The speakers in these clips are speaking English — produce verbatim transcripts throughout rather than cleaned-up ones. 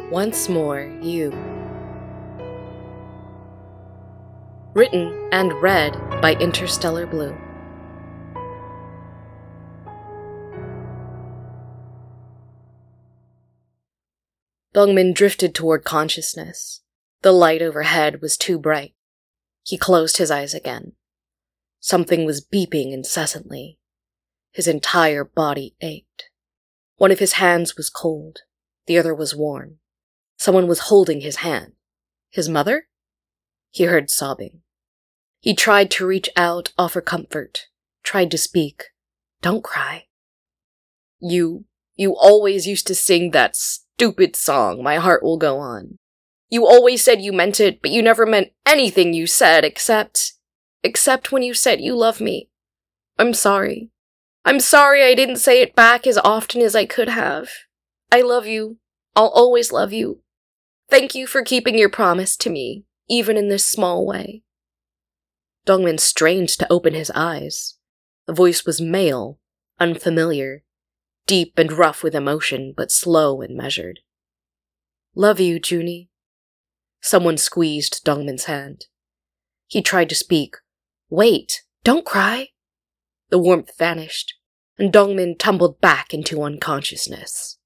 Once More You. Written and read by Interstellar Blue. Dongmin drifted toward consciousness. The light overhead was too bright. He closed his eyes again. Something was beeping incessantly. His entire body ached. One of his hands was cold. The other was warm. Someone was holding his hand. His mother? He heard sobbing. He tried to reach out, offer comfort, tried to speak. Don't cry. You, you always used to sing that stupid song, My Heart Will Go On. You always said you meant it, but you never meant anything you said except, except when you said you love me. I'm sorry. I'm sorry I didn't say it back as often as I could have. I love you. I'll always love you. Thank you for keeping your promise to me, even in this small way. Dongmin strained to open his eyes. The voice was male, unfamiliar, deep and rough with emotion, but slow and measured. Love you, Junie. Someone squeezed Dongmin's hand. He tried to speak. Wait, don't cry. The warmth vanished, and Dongmin tumbled back into unconsciousness.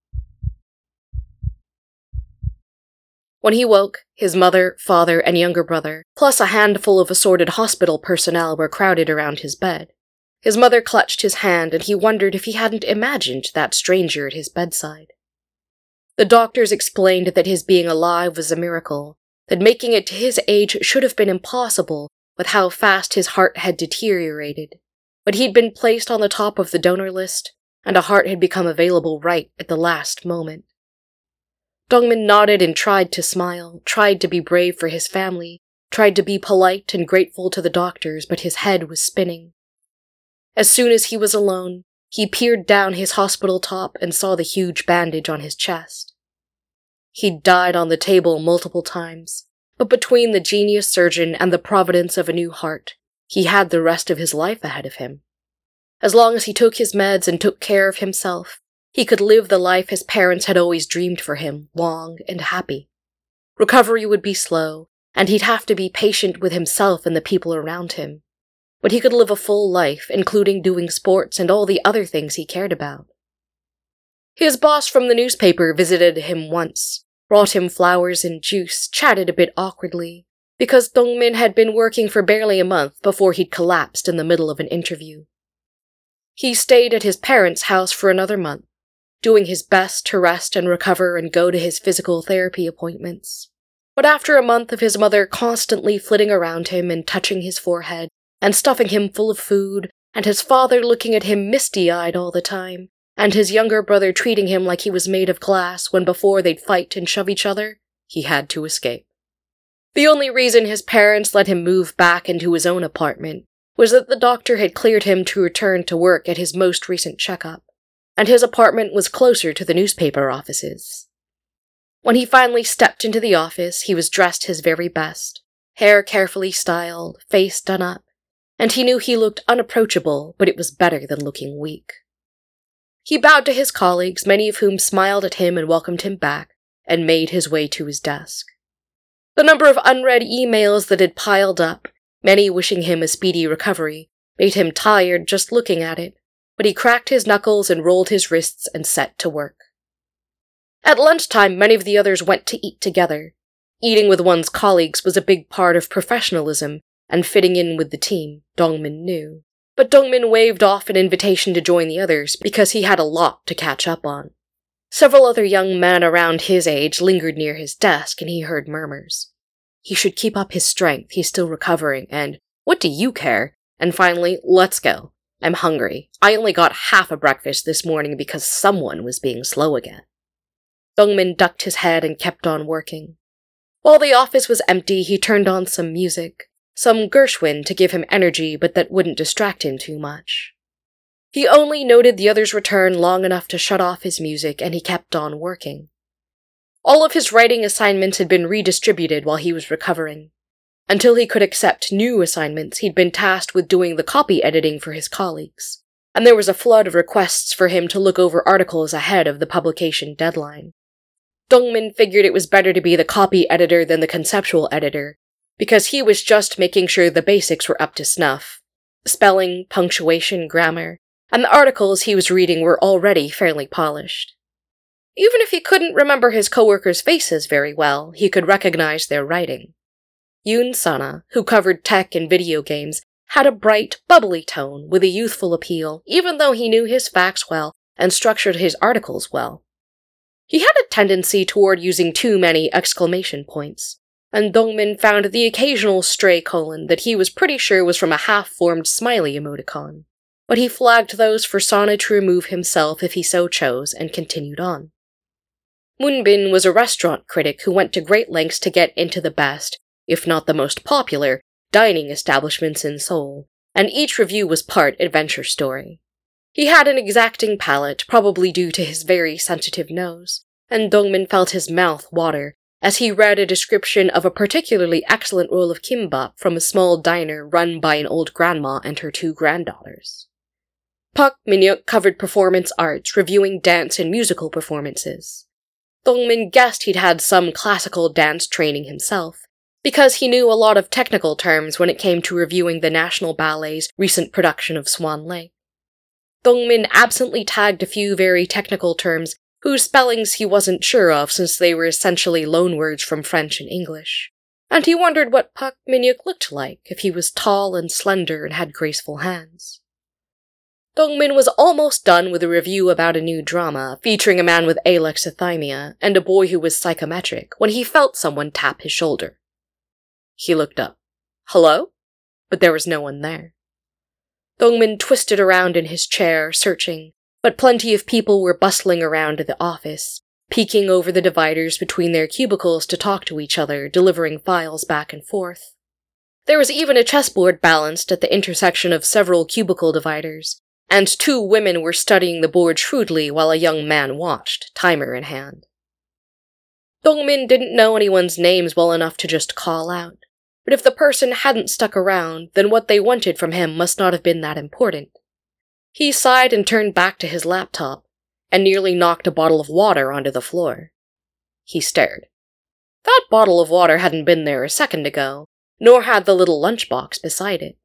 When he woke, his mother, father, and younger brother, plus a handful of assorted hospital personnel were crowded around his bed. His mother clutched his hand, and he wondered if he hadn't imagined that stranger at his bedside. The doctors explained that his being alive was a miracle, that making it to his age should have been impossible with how fast his heart had deteriorated, but he'd been placed on the top of the donor list, and a heart had become available right at the last moment. Dongmin nodded and tried to smile, tried to be brave for his family, tried to be polite and grateful to the doctors, but his head was spinning. As soon as he was alone, he peered down his hospital top and saw the huge bandage on his chest. He'd died on the table multiple times, but between the genius surgeon and the providence of a new heart, he had the rest of his life ahead of him. As long as he took his meds and took care of himself, he could live the life his parents had always dreamed for him, long and happy. Recovery would be slow, and he'd have to be patient with himself and the people around him. But he could live a full life, including doing sports and all the other things he cared about. His boss from the newspaper visited him once, brought him flowers and juice, chatted a bit awkwardly, because Dongmin had been working for barely a month before he'd collapsed in the middle of an interview. He stayed at his parents' house for another month, doing his best to rest and recover and go to his physical therapy appointments. But after a month of his mother constantly flitting around him and touching his forehead, and stuffing him full of food, and his father looking at him misty-eyed all the time, and his younger brother treating him like he was made of glass when before they'd fight and shove each other, he had to escape. The only reason his parents let him move back into his own apartment was that the doctor had cleared him to return to work at his most recent checkup, and his apartment was closer to the newspaper offices. When he finally stepped into the office, he was dressed his very best, hair carefully styled, face done up, and he knew he looked unapproachable, but it was better than looking weak. He bowed to his colleagues, many of whom smiled at him and welcomed him back, and made his way to his desk. The number of unread emails that had piled up, many wishing him a speedy recovery, made him tired just looking at it, but he cracked his knuckles and rolled his wrists and set to work. At lunchtime, many of the others went to eat together. Eating with one's colleagues was a big part of professionalism and fitting in with the team, Dongmin knew. But Dongmin waved off an invitation to join the others because he had a lot to catch up on. Several other young men around his age lingered near his desk, and he heard murmurs. He should keep up his strength, he's still recovering, and what do you care? And finally, let's go. I'm hungry. I only got half a breakfast this morning because someone was being slow again. Dongmin ducked his head and kept on working. While the office was empty, he turned on some music, some Gershwin to give him energy but that wouldn't distract him too much. He only noted the others' return long enough to shut off his music, and he kept on working. All of his writing assignments had been redistributed while he was recovering. Until he could accept new assignments, he'd been tasked with doing the copy editing for his colleagues, and there was a flood of requests for him to look over articles ahead of the publication deadline. Dongmin figured it was better to be the copy editor than the conceptual editor, because he was just making sure the basics were up to snuff. Spelling, punctuation, grammar, and the articles he was reading were already fairly polished. Even if he couldn't remember his coworkers' faces very well, he could recognize their writing. Yoon Sana, who covered tech and video games, had a bright, bubbly tone with a youthful appeal, even though he knew his facts well and structured his articles well. He had a tendency toward using too many exclamation points, and Dongmin found the occasional stray colon that he was pretty sure was from a half-formed smiley emoticon, but he flagged those for Sana to remove himself if he so chose and continued on. Moonbin was a restaurant critic who went to great lengths to get into the best, if not the most popular, dining establishments in Seoul, and each review was part adventure story. He had an exacting palate, probably due to his very sensitive nose, and Dongmin felt his mouth water as he read a description of a particularly excellent roll of kimbap from a small diner run by an old grandma and her two granddaughters. Park Min-hyuk covered performance arts, reviewing dance and musical performances. Dongmin guessed he'd had some classical dance training himself, because he knew a lot of technical terms when it came to reviewing the National Ballet's recent production of Swan Lake. Dongmin absently tagged a few very technical terms whose spellings he wasn't sure of since they were essentially loanwords from French and English, and he wondered what Park Min-hyuk looked like if he was tall and slender and had graceful hands. Dongmin was almost done with a review about a new drama featuring a man with alexithymia and a boy who was psychometric when he felt someone tap his shoulder. He looked up. Hello? But there was no one there. Dongmin twisted around in his chair, searching, but plenty of people were bustling around the office, peeking over the dividers between their cubicles to talk to each other, delivering files back and forth. There was even a chessboard balanced at the intersection of several cubicle dividers, and two women were studying the board shrewdly while a young man watched, timer in hand. Dongmin didn't know anyone's names well enough to just call out, but if the person hadn't stuck around, then what they wanted from him must not have been that important. He sighed and turned back to his laptop, and nearly knocked a bottle of water onto the floor. He stared. That bottle of water hadn't been there a second ago, nor had the little lunchbox beside it.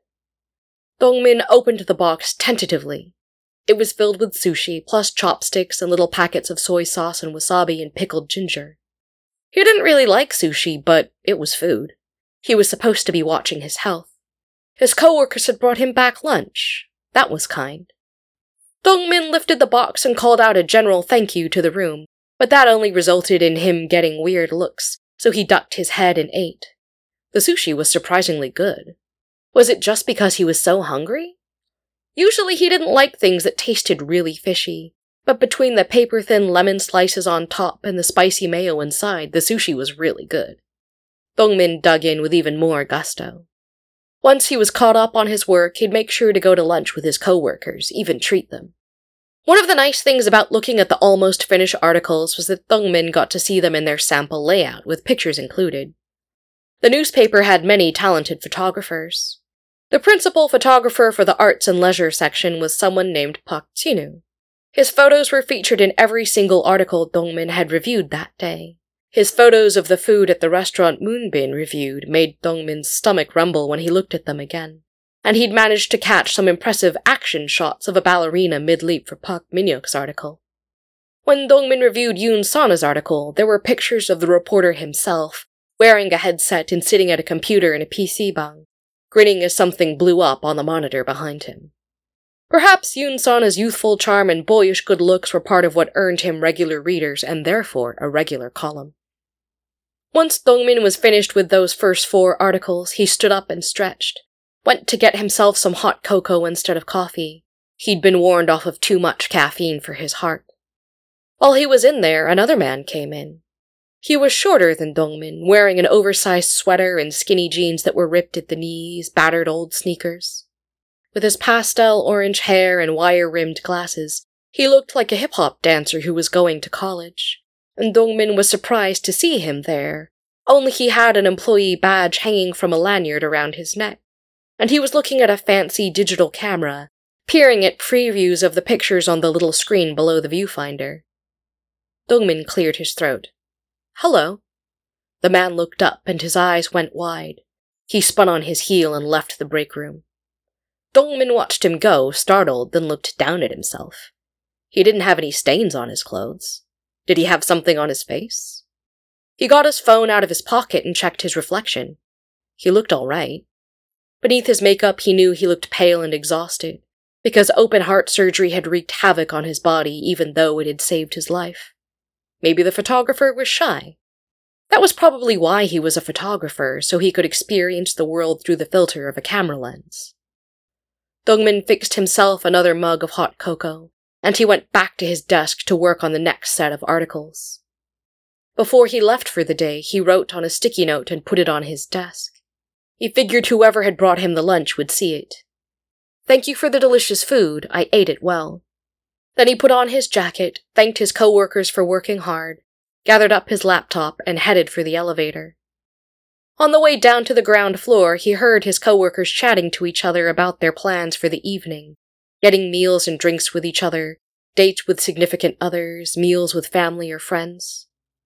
Dongmin opened the box tentatively. It was filled with sushi, plus chopsticks and little packets of soy sauce and wasabi and pickled ginger. He didn't really like sushi, but it was food. He was supposed to be watching his health. His coworkers had brought him back lunch. That was kind. Dongmin lifted the box and called out a general thank you to the room, but that only resulted in him getting weird looks, so he ducked his head and ate. The sushi was surprisingly good. Was it just because he was so hungry? Usually he didn't like things that tasted really fishy, but between the paper-thin lemon slices on top and the spicy mayo inside, the sushi was really good. Dongmin dug in with even more gusto. Once he was caught up on his work, he'd make sure to go to lunch with his coworkers, even treat them. One of the nice things about looking at the almost finished articles was that Dongmin got to see them in their sample layout, with pictures included. The newspaper had many talented photographers. The principal photographer for the arts and leisure section was someone named Park Jinu. His photos were featured in every single article Dongmin had reviewed that day. His photos of the food at the restaurant Moonbin reviewed made Dongmin's stomach rumble when he looked at them again, and he'd managed to catch some impressive action shots of a ballerina mid-leap for Park Min-hyuk's article. When Dongmin reviewed Yoon Sana's article, there were pictures of the reporter himself, wearing a headset and sitting at a computer in a P C bang, grinning as something blew up on the monitor behind him. Perhaps Yoon Sana's youthful charm and boyish good looks were part of what earned him regular readers and therefore a regular column. Once Dongmin was finished with those first four articles, he stood up and stretched, went to get himself some hot cocoa instead of coffee. He'd been warned off of too much caffeine for his heart. While he was in there, another man came in. He was shorter than Dongmin, wearing an oversized sweater and skinny jeans that were ripped at the knees, battered old sneakers. With his pastel orange hair and wire-rimmed glasses, he looked like a hip-hop dancer who was going to college. And Dongmin was surprised to see him there, only he had an employee badge hanging from a lanyard around his neck, and he was looking at a fancy digital camera, peering at previews of the pictures on the little screen below the viewfinder. Dongmin cleared his throat. "Hello." The man looked up and his eyes went wide. He spun on his heel and left the break room. Dongmin watched him go, startled, then looked down at himself. He didn't have any stains on his clothes. Did he have something on his face? He got his phone out of his pocket and checked his reflection. He looked all right. Beneath his makeup, he knew he looked pale and exhausted, because open-heart surgery had wreaked havoc on his body even though it had saved his life. Maybe the photographer was shy. That was probably why he was a photographer, so he could experience the world through the filter of a camera lens. Dongmin fixed himself another mug of hot cocoa, and he went back to his desk to work on the next set of articles. Before he left for the day, he wrote on a sticky note and put it on his desk. He figured whoever had brought him the lunch would see it. "Thank you for the delicious food, I ate it well." Then he put on his jacket, thanked his co-workers for working hard, gathered up his laptop, and headed for the elevator. On the way down to the ground floor, he heard his co-workers chatting to each other about their plans for the evening, getting meals and drinks with each other, dates with significant others, meals with family or friends.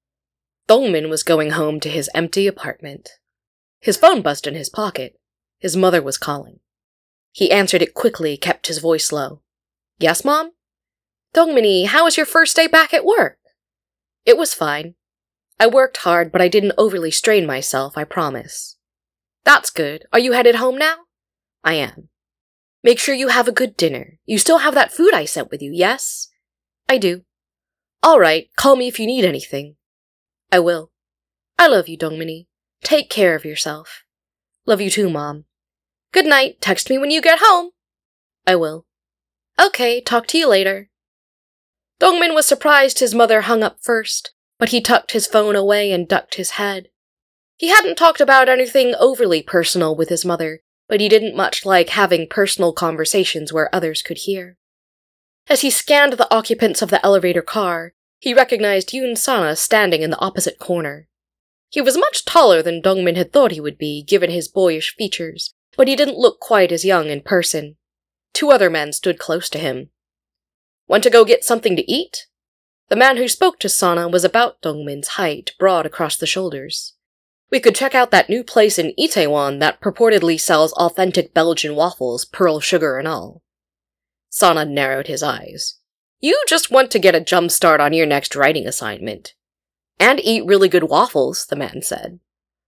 Dongmin was going home to his empty apartment. His phone buzzed in his pocket. His mother was calling. He answered it quickly, kept his voice low. "Yes, Mom?" "Dongmin, how was your first day back at work?" "It was fine. I worked hard, but I didn't overly strain myself, I promise." "That's good. Are you headed home now?" "I am." "Make sure you have a good dinner. You still have that food I sent with you, yes?" "I do." "All right, call me if you need anything." "I will." "I love you, Dongmin. Take care of yourself." "Love you too, Mom." "Good night. Text me when you get home." "I will." "Okay, talk to you later." Dongmin was surprised his mother hung up first, but he tucked his phone away and ducked his head. He hadn't talked about anything overly personal with his mother, but he didn't much like having personal conversations where others could hear. As he scanned the occupants of the elevator car, he recognized Yoon Sana standing in the opposite corner. He was much taller than Dongmin had thought he would be, given his boyish features, but he didn't look quite as young in person. Two other men stood close to him. "Want to go get something to eat?" The man who spoke to Sana was about Dongmin's height, broad across the shoulders. "We could check out that new place in Itaewon that purportedly sells authentic Belgian waffles, pearl sugar and all." Sana narrowed his eyes. "You just want to get a jump start on your next writing assignment." "And eat really good waffles," the man said.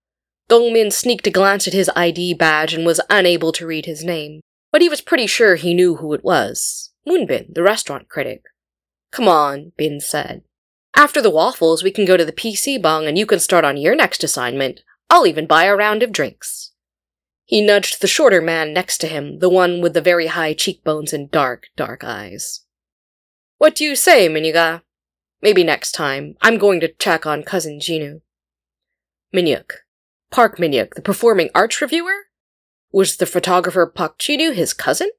Dongmin sneaked a glance at his I D badge and was unable to read his name, but he was pretty sure he knew who it was. Moonbin, the restaurant critic. "Come on," Bin said. "After the waffles, we can go to the P C bong and you can start on your next assignment. I'll even buy a round of drinks." He nudged the shorter man next to him, the one with the very high cheekbones and dark, dark eyes. "What do you say, Minhyuk? Maybe next time. I'm going to check on cousin Jinu." Minhyuk. Park Minhyuk, the performing arts reviewer? Was the photographer Park Jinu his cousin?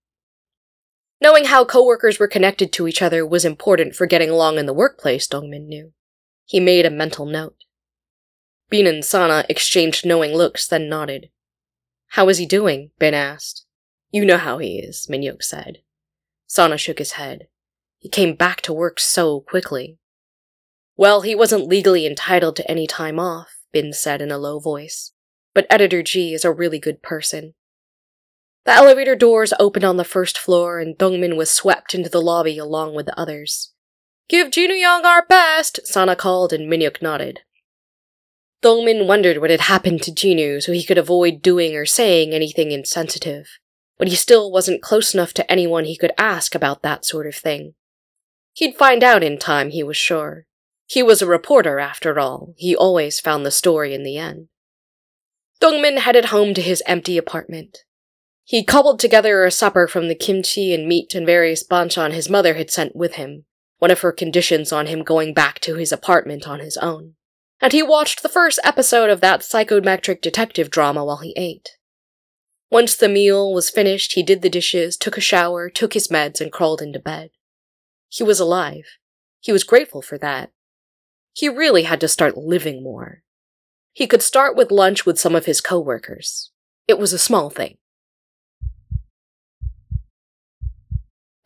Knowing how co-workers were connected to each other was important for getting along in the workplace, Dongmin knew. He made a mental note. Bin and Sana exchanged knowing looks, then nodded. "How is he doing?" Bin asked. "You know how he is," Minhyuk said. Sana shook his head. He came back to work so quickly. "Well, he wasn't legally entitled to any time off," Bin said in a low voice. "But Editor G is a really good person." The elevator doors opened on the first floor, and Dongmin was swept into the lobby along with the others. "Give Jinu Young our best," Sana called, and Minhyuk nodded. Dongmin wondered what had happened to Jinu so he could avoid doing or saying anything insensitive, but he still wasn't close enough to anyone he could ask about that sort of thing. He'd find out in time, he was sure. He was a reporter, after all. He always found the story in the end. Dongmin headed home to his empty apartment. He cobbled together a supper from the kimchi and meat and various banchan his mother had sent with him, one of her conditions on him going back to his apartment on his own. And he watched the first episode of that psychometric detective drama while he ate. Once the meal was finished, he did the dishes, took a shower, took his meds, and crawled into bed. He was alive. He was grateful for that. He really had to start living more. He could start with lunch with some of his co-workers. It was a small thing.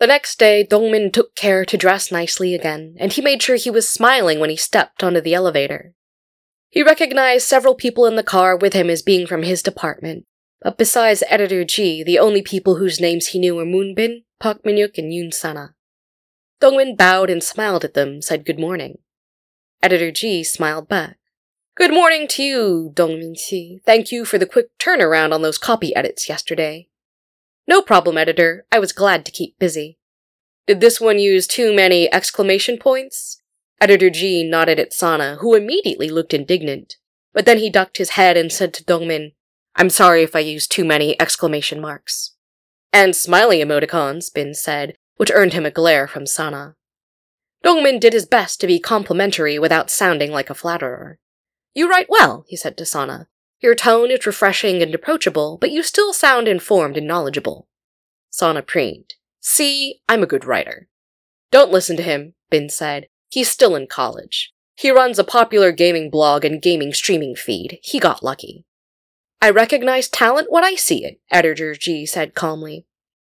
The next day, Dongmin took care to dress nicely again, and he made sure he was smiling when he stepped onto the elevator. He recognized several people in the car with him as being from his department, but besides Editor G, the only people whose names he knew were Moonbin, Park Min-hyuk, and Yoon Sana. Dongmin bowed and smiled at them, said good morning. Editor G smiled back. Good morning to you, Dongmin-si. Thank you for the quick turnaround on those copy edits yesterday. No problem, editor. I was glad to keep busy. Did this one use too many exclamation points? Editor G nodded at Sana, who immediately looked indignant. But then he ducked his head and said to Dongmin, I'm sorry if I used too many exclamation marks. And smiley emoticons, Bin said, which earned him a glare from Sana. Dongmin did his best to be complimentary without sounding like a flatterer. You write well, he said to Sana. Your tone is refreshing and approachable, but you still sound informed and knowledgeable. Sana preened. See, I'm a good writer. Don't listen to him, Bin said. He's still in college. He runs a popular gaming blog and gaming streaming feed. He got lucky. I recognize talent when I see it, Editor G said calmly.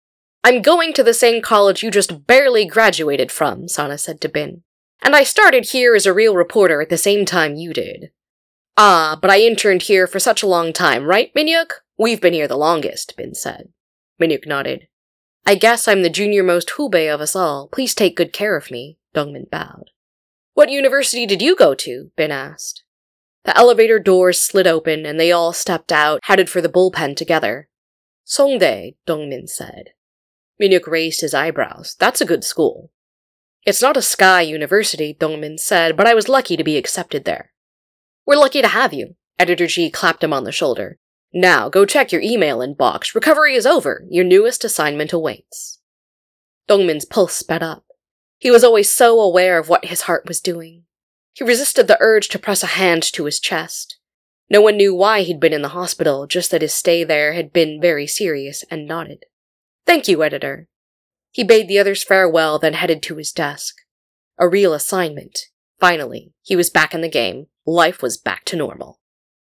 I'm going to the same college you just barely graduated from, Sana said to Bin. And I started here as a real reporter at the same time you did. Ah, but I interned here for such a long time, right, Min-hyuk? We've been here the longest, Bin said. Min-hyuk nodded. I guess I'm the junior-most Hubei of us all. Please take good care of me, Dongmin bowed. What university did you go to? Bin asked. The elevator doors slid open, and they all stepped out, headed for the bullpen together. Songdae, Dongmin said. Min-hyuk raised his eyebrows. That's a good school. It's not a Sky University, Dongmin said, but I was lucky to be accepted there. We're lucky to have you. Editor G clapped him on the shoulder. Now, go check your email inbox. Recovery is over. Your newest assignment awaits. Dongmin's pulse sped up. He was always so aware of what his heart was doing. He resisted the urge to press a hand to his chest. No one knew why he'd been in the hospital, just that his stay there had been very serious, and nodded. Thank you, editor. He bade the others farewell, then headed to his desk. A real assignment. Finally, he was back in the game. Life was back to normal.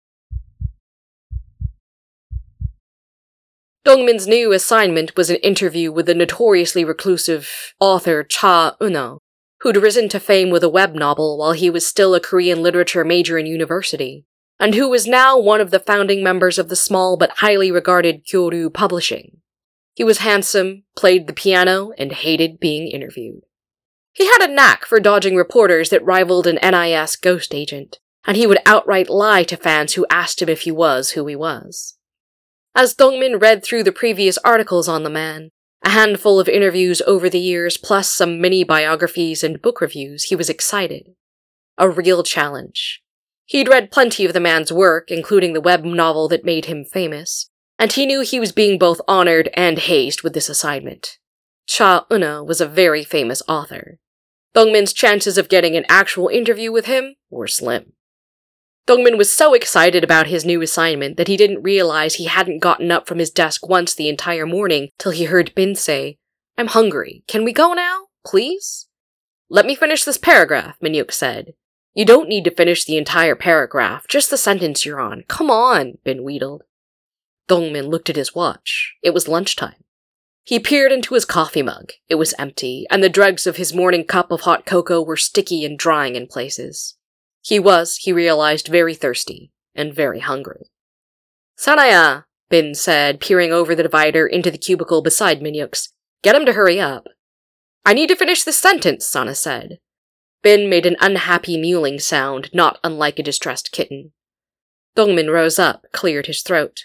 Dongmin's new assignment was an interview with the notoriously reclusive author Cha Eun-oh, who'd risen to fame with a web novel while he was still a Korean literature major in university, and who was now one of the founding members of the small but highly regarded Kyoru Publishing. He was handsome, played the piano, and hated being interviewed. He had a knack for dodging reporters that rivaled an N I S ghost agent, and he would outright lie to fans who asked him if he was who he was. As Dongmin read through the previous articles on the man, a handful of interviews over the years plus some mini-biographies and book reviews, he was excited. A real challenge. He'd read plenty of the man's work, including the web novel that made him famous, and he knew he was being both honored and hazed with this assignment. Cha Eun-oh was a very famous author. Dongmin's chances of getting an actual interview with him were slim. Dongmin was so excited about his new assignment that he didn't realize he hadn't gotten up from his desk once the entire morning till he heard Bin say, I'm hungry. Can we go now? Please? Let me finish this paragraph, Min-hyuk said. You don't need to finish the entire paragraph, just the sentence you're on. Come on, Bin wheedled. Dongmin looked at his watch. It was lunchtime. He peered into his coffee mug. It was empty, and the dregs of his morning cup of hot cocoa were sticky and drying in places. He was, he realized, very thirsty, and very hungry. Sanaya, Bin said, peering over the divider into the cubicle beside Min-hyuk's. Get him to hurry up. I need to finish this sentence, Sana said. Bin made an unhappy mewling sound, not unlike a distressed kitten. Dongmin rose up, cleared his throat.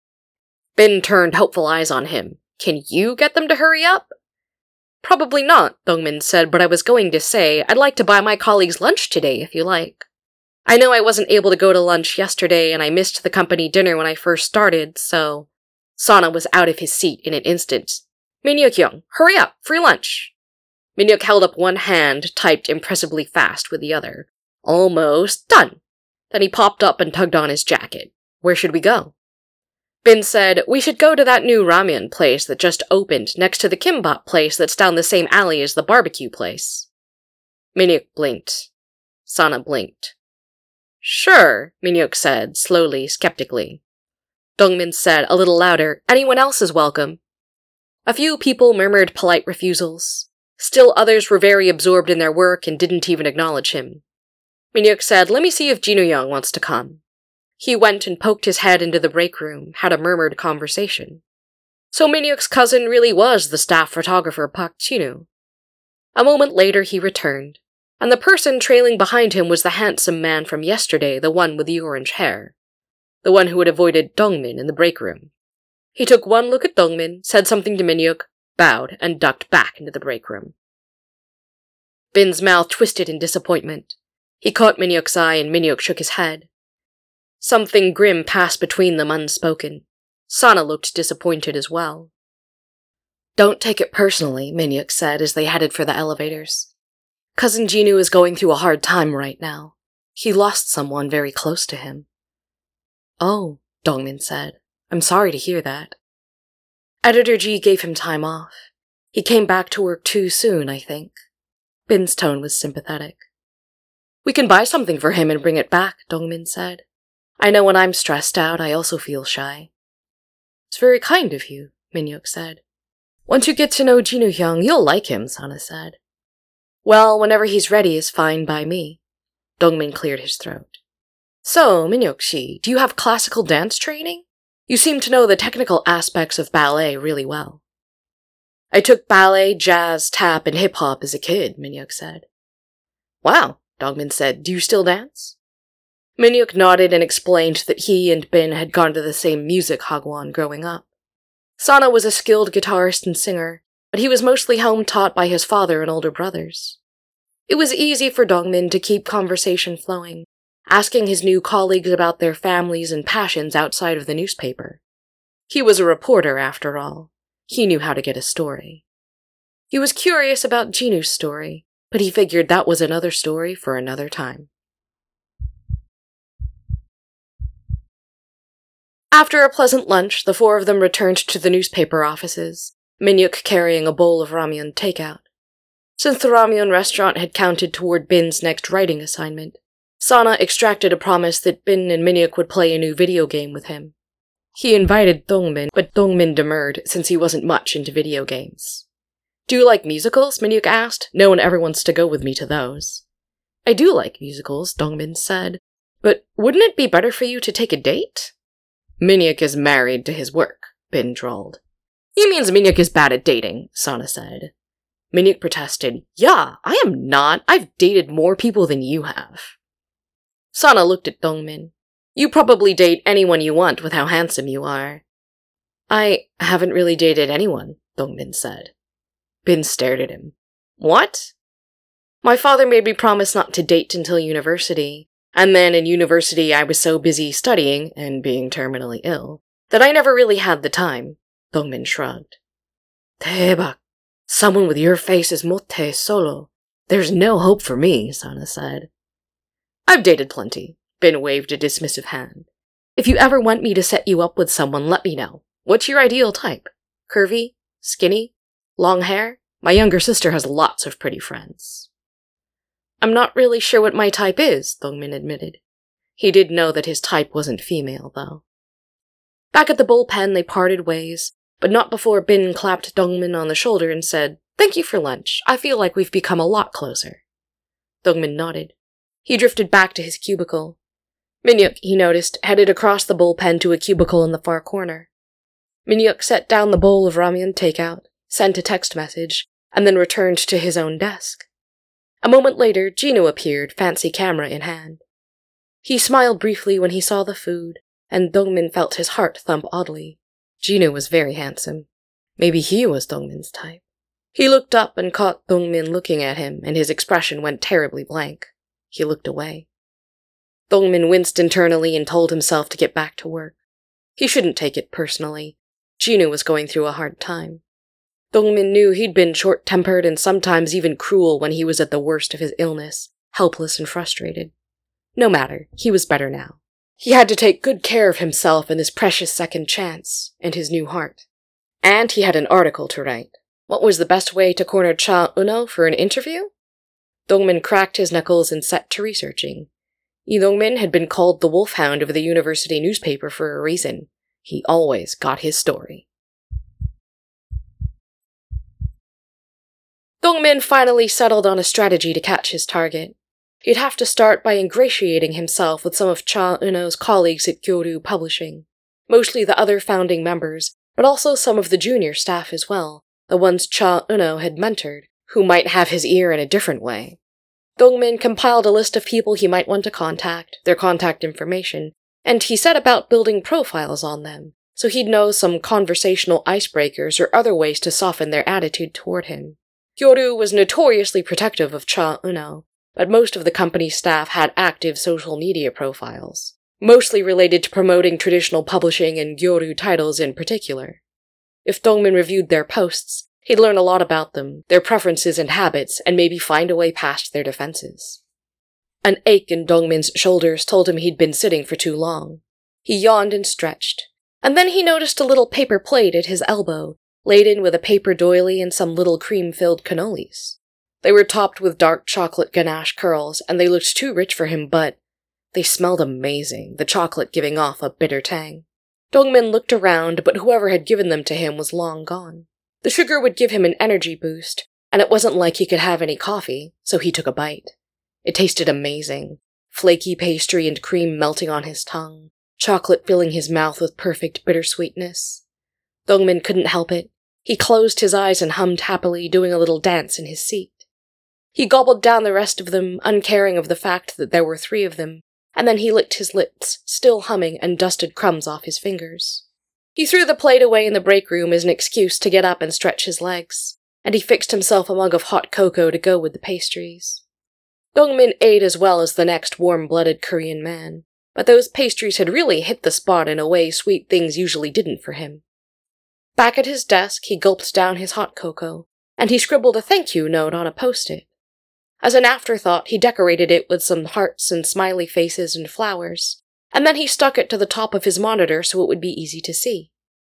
Bin turned hopeful eyes on him. Can you get them to hurry up? Probably not, Dongmin said, but I was going to say, I'd like to buy my colleagues lunch today, if you like. I know I wasn't able to go to lunch yesterday, and I missed the company dinner when I first started, so... Sana was out of his seat in an instant. Min-hyuk-young, hurry up, free lunch. Min-hyuk held up one hand, typed impressively fast with the other. Almost done. Then he popped up and tugged on his jacket. Where should we go? Bin said, we should go to that new ramen place that just opened next to the kimbap place that's down the same alley as the barbecue place. Min-hyuk blinked. Sana blinked. Sure, Min-hyuk said, slowly, skeptically. Dongmin said, a little louder, anyone else is welcome. A few people murmured polite refusals. Still others were very absorbed in their work and didn't even acknowledge him. Minhyuk said, "Let me see if Jinwoo Young wants to come." He went and poked his head into the break room, had a murmured conversation. So Minhyuk's cousin really was the staff photographer Park Jinwoo. A moment later he returned, and the person trailing behind him was the handsome man from yesterday, the one with the orange hair. The one who had avoided Dongmin in the break room. He took one look at Dongmin, said something to Minhyuk, bowed, and ducked back into the break room. Bin's mouth twisted in disappointment. He caught Minhyuk's eye and Minhyuk shook his head. Something grim passed between them unspoken. Sana looked disappointed as well. "Don't take it personally," Minhyuk said as they headed for the elevators. "Cousin Jinwoo is going through a hard time right now. He lost someone very close to him." "Oh," Dongmin said. "I'm sorry to hear that." Editor G gave him time off. He came back to work too soon, I think. Bin's tone was sympathetic. "We can buy something for him and bring it back," Dongmin said. "I know when I'm stressed out, I also feel shy." "It's very kind of you," Minhyuk said. "Once you get to know Jinwoo Hyung, you'll like him," Sana said. "Well, whenever he's ready is fine by me." Dongmin cleared his throat. "So, Minhyuk-shi, do you have classical dance training? You seem to know the technical aspects of ballet really well." "I took ballet, jazz, tap, and hip-hop as a kid," Minhyuk said. "Wow," Dongmin said. "Do you still dance?" Minhyuk nodded and explained that he and Bin had gone to the same music hagwon growing up. Sana was a skilled guitarist and singer, but he was mostly home-taught by his father and older brothers. It was easy for Dongmin to keep conversation flowing, asking his new colleagues about their families and passions outside of the newspaper. He was a reporter, after all. He knew how to get a story. He was curious about Jinwoo's story, but he figured that was another story for another time. After a pleasant lunch, the four of them returned to the newspaper offices, Minhyuk carrying a bowl of ramyun takeout. Since the ramyun restaurant had counted toward Bin's next writing assignment, Sana extracted a promise that Bin and Minhyuk would play a new video game with him. He invited Dongmin, but Dongmin demurred since he wasn't much into video games. "Do you like musicals?" Minhyuk asked. "No one ever wants to go with me to those." "I do like musicals," Dongmin said, "but wouldn't it be better for you to take a date?" "Minhyuk is married to his work," Bin drawled. "He means Minhyuk is bad at dating," Sana said. Minhyuk protested. "Yeah, I am not. I've dated more people than you have." Sana looked at Dongmin. "You probably date anyone you want with how handsome you are." "I haven't really dated anyone," Dongmin said. Bin stared at him. "What?" "My father made me promise not to date until university. And then in university I was so busy studying, and being terminally ill, that I never really had the time," Dongmin shrugged. "Daebak, someone with your face is motte solo. There's no hope for me," Sana said. "I've dated plenty," Bin waved a dismissive hand. "If you ever want me to set you up with someone, let me know. What's your ideal type? Curvy? Skinny? Long hair? My younger sister has lots of pretty friends." "I'm not really sure what my type is," Dongmin admitted. He did know that his type wasn't female, though. Back at the bullpen, they parted ways, but not before Bin clapped Dongmin on the shoulder and said, "Thank you for lunch. I feel like we've become a lot closer." Dongmin nodded. He drifted back to his cubicle. Minhyuk, he noticed, headed across the bullpen to a cubicle in the far corner. Minhyuk set down the bowl of ramyun takeout, sent a text message, and then returned to his own desk. A moment later, Jinwoo appeared, fancy camera in hand. He smiled briefly when he saw the food, and Dongmin felt his heart thump oddly. Jinwoo was very handsome. Maybe he was Dongmin's type. He looked up and caught Dongmin looking at him, and his expression went terribly blank. He looked away. Dongmin winced internally and told himself to get back to work. He shouldn't take it personally. Jinwoo was going through a hard time. Dongmin knew he'd been short-tempered and sometimes even cruel when he was at the worst of his illness, helpless and frustrated. No matter, he was better now. He had to take good care of himself and this precious second chance, and his new heart. And he had an article to write. What was the best way to corner Cha Eun-oh for an interview? Dongmin cracked his knuckles and set to researching. Lee Dongmin had been called the Wolfhound of the university newspaper for a reason. He always got his story. Dongmin finally settled on a strategy to catch his target. He'd have to start by ingratiating himself with some of Cha Eunho's colleagues at Gyoru Publishing, mostly the other founding members, but also some of the junior staff as well, the ones Cha Eunho had mentored, who might have his ear in a different way. Dongmin compiled a list of people he might want to contact, their contact information, and he set about building profiles on them, so he'd know some conversational icebreakers or other ways to soften their attitude toward him. Gyoru was notoriously protective of Cha Eunho, but most of the company's staff had active social media profiles, mostly related to promoting traditional publishing and Gyoru titles in particular. If Dongmin reviewed their posts, he'd learn a lot about them, their preferences and habits, and maybe find a way past their defenses. An ache in Dongmin's shoulders told him he'd been sitting for too long. He yawned and stretched, and then he noticed a little paper plate at his elbow, laden with a paper doily and some little cream-filled cannolis. They were topped with dark chocolate ganache curls, and they looked too rich for him, but they smelled amazing, the chocolate giving off a bitter tang. Dongmin looked around, but whoever had given them to him was long gone. The sugar would give him an energy boost, and it wasn't like he could have any coffee, so he took a bite. It tasted amazing, flaky pastry and cream melting on his tongue, chocolate filling his mouth with perfect bittersweetness. Dongmin couldn't help it. He closed his eyes and hummed happily, doing a little dance in his seat. He gobbled down the rest of them, uncaring of the fact that there were three of them, and then he licked his lips, still humming, and dusted crumbs off his fingers. He threw the plate away in the break room as an excuse to get up and stretch his legs, and he fixed himself a mug of hot cocoa to go with the pastries. Dongmin ate as well as the next warm-blooded Korean man, but those pastries had really hit the spot in a way sweet things usually didn't for him. Back at his desk, he gulped down his hot cocoa, and he scribbled a thank you note on a post-it. As an afterthought, he decorated it with some hearts and smiley faces and flowers, and then he stuck it to the top of his monitor so it would be easy to see.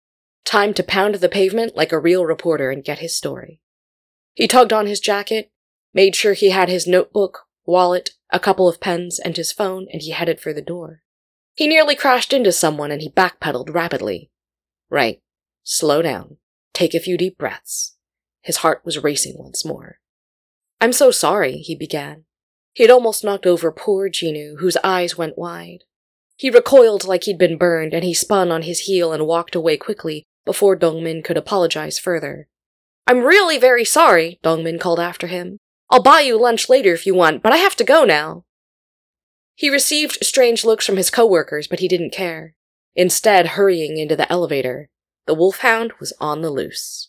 Time to pound the pavement like a real reporter and get his story. He tugged on his jacket, made sure he had his notebook, wallet, a couple of pens, and his phone, and he headed for the door. He nearly crashed into someone and he backpedaled rapidly. Right. Slow down. Take a few deep breaths. His heart was racing once more. I'm so sorry, he began. He had almost knocked over poor Jinu, whose eyes went wide. He recoiled like he'd been burned, and he spun on his heel and walked away quickly before Dongmin could apologize further. I'm really very sorry, Dongmin called after him. I'll buy you lunch later if you want, but I have to go now. He received strange looks from his coworkers, but he didn't care. Instead, hurrying into the elevator, the wolfhound was on the loose.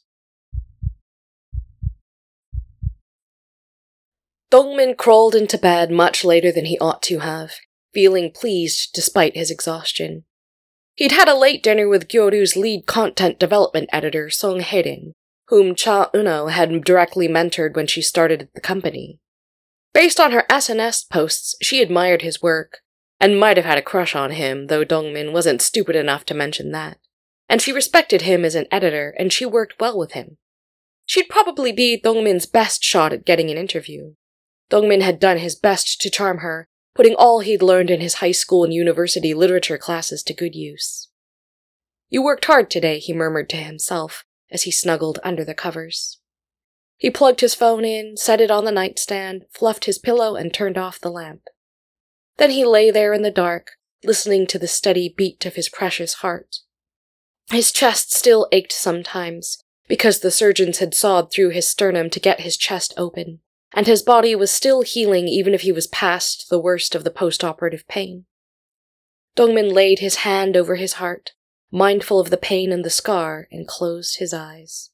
Dongmin crawled into bed much later than he ought to have, feeling pleased despite his exhaustion. He'd had a late dinner with Gyoru's lead content development editor, Song Hae-rin, whom Cha Eunho had directly mentored when she started at the company. Based on her S N S posts, she admired his work, and might have had a crush on him, though Dongmin wasn't stupid enough to mention that. And she respected him as an editor, and she worked well with him. She'd probably be Dongmin's best shot at getting an interview. Dongmin had done his best to charm her, putting all he'd learned in his high school and university literature classes to good use. You worked hard today, he murmured to himself as he snuggled under the covers. He plugged his phone in, set it on the nightstand, fluffed his pillow, and turned off the lamp. Then he lay there in the dark, listening to the steady beat of his precious heart. His chest still ached sometimes, because the surgeons had sawed through his sternum to get his chest open, and his body was still healing even if he was past the worst of the post-operative pain. Dongmin laid his hand over his heart, mindful of the pain and the scar, and closed his eyes.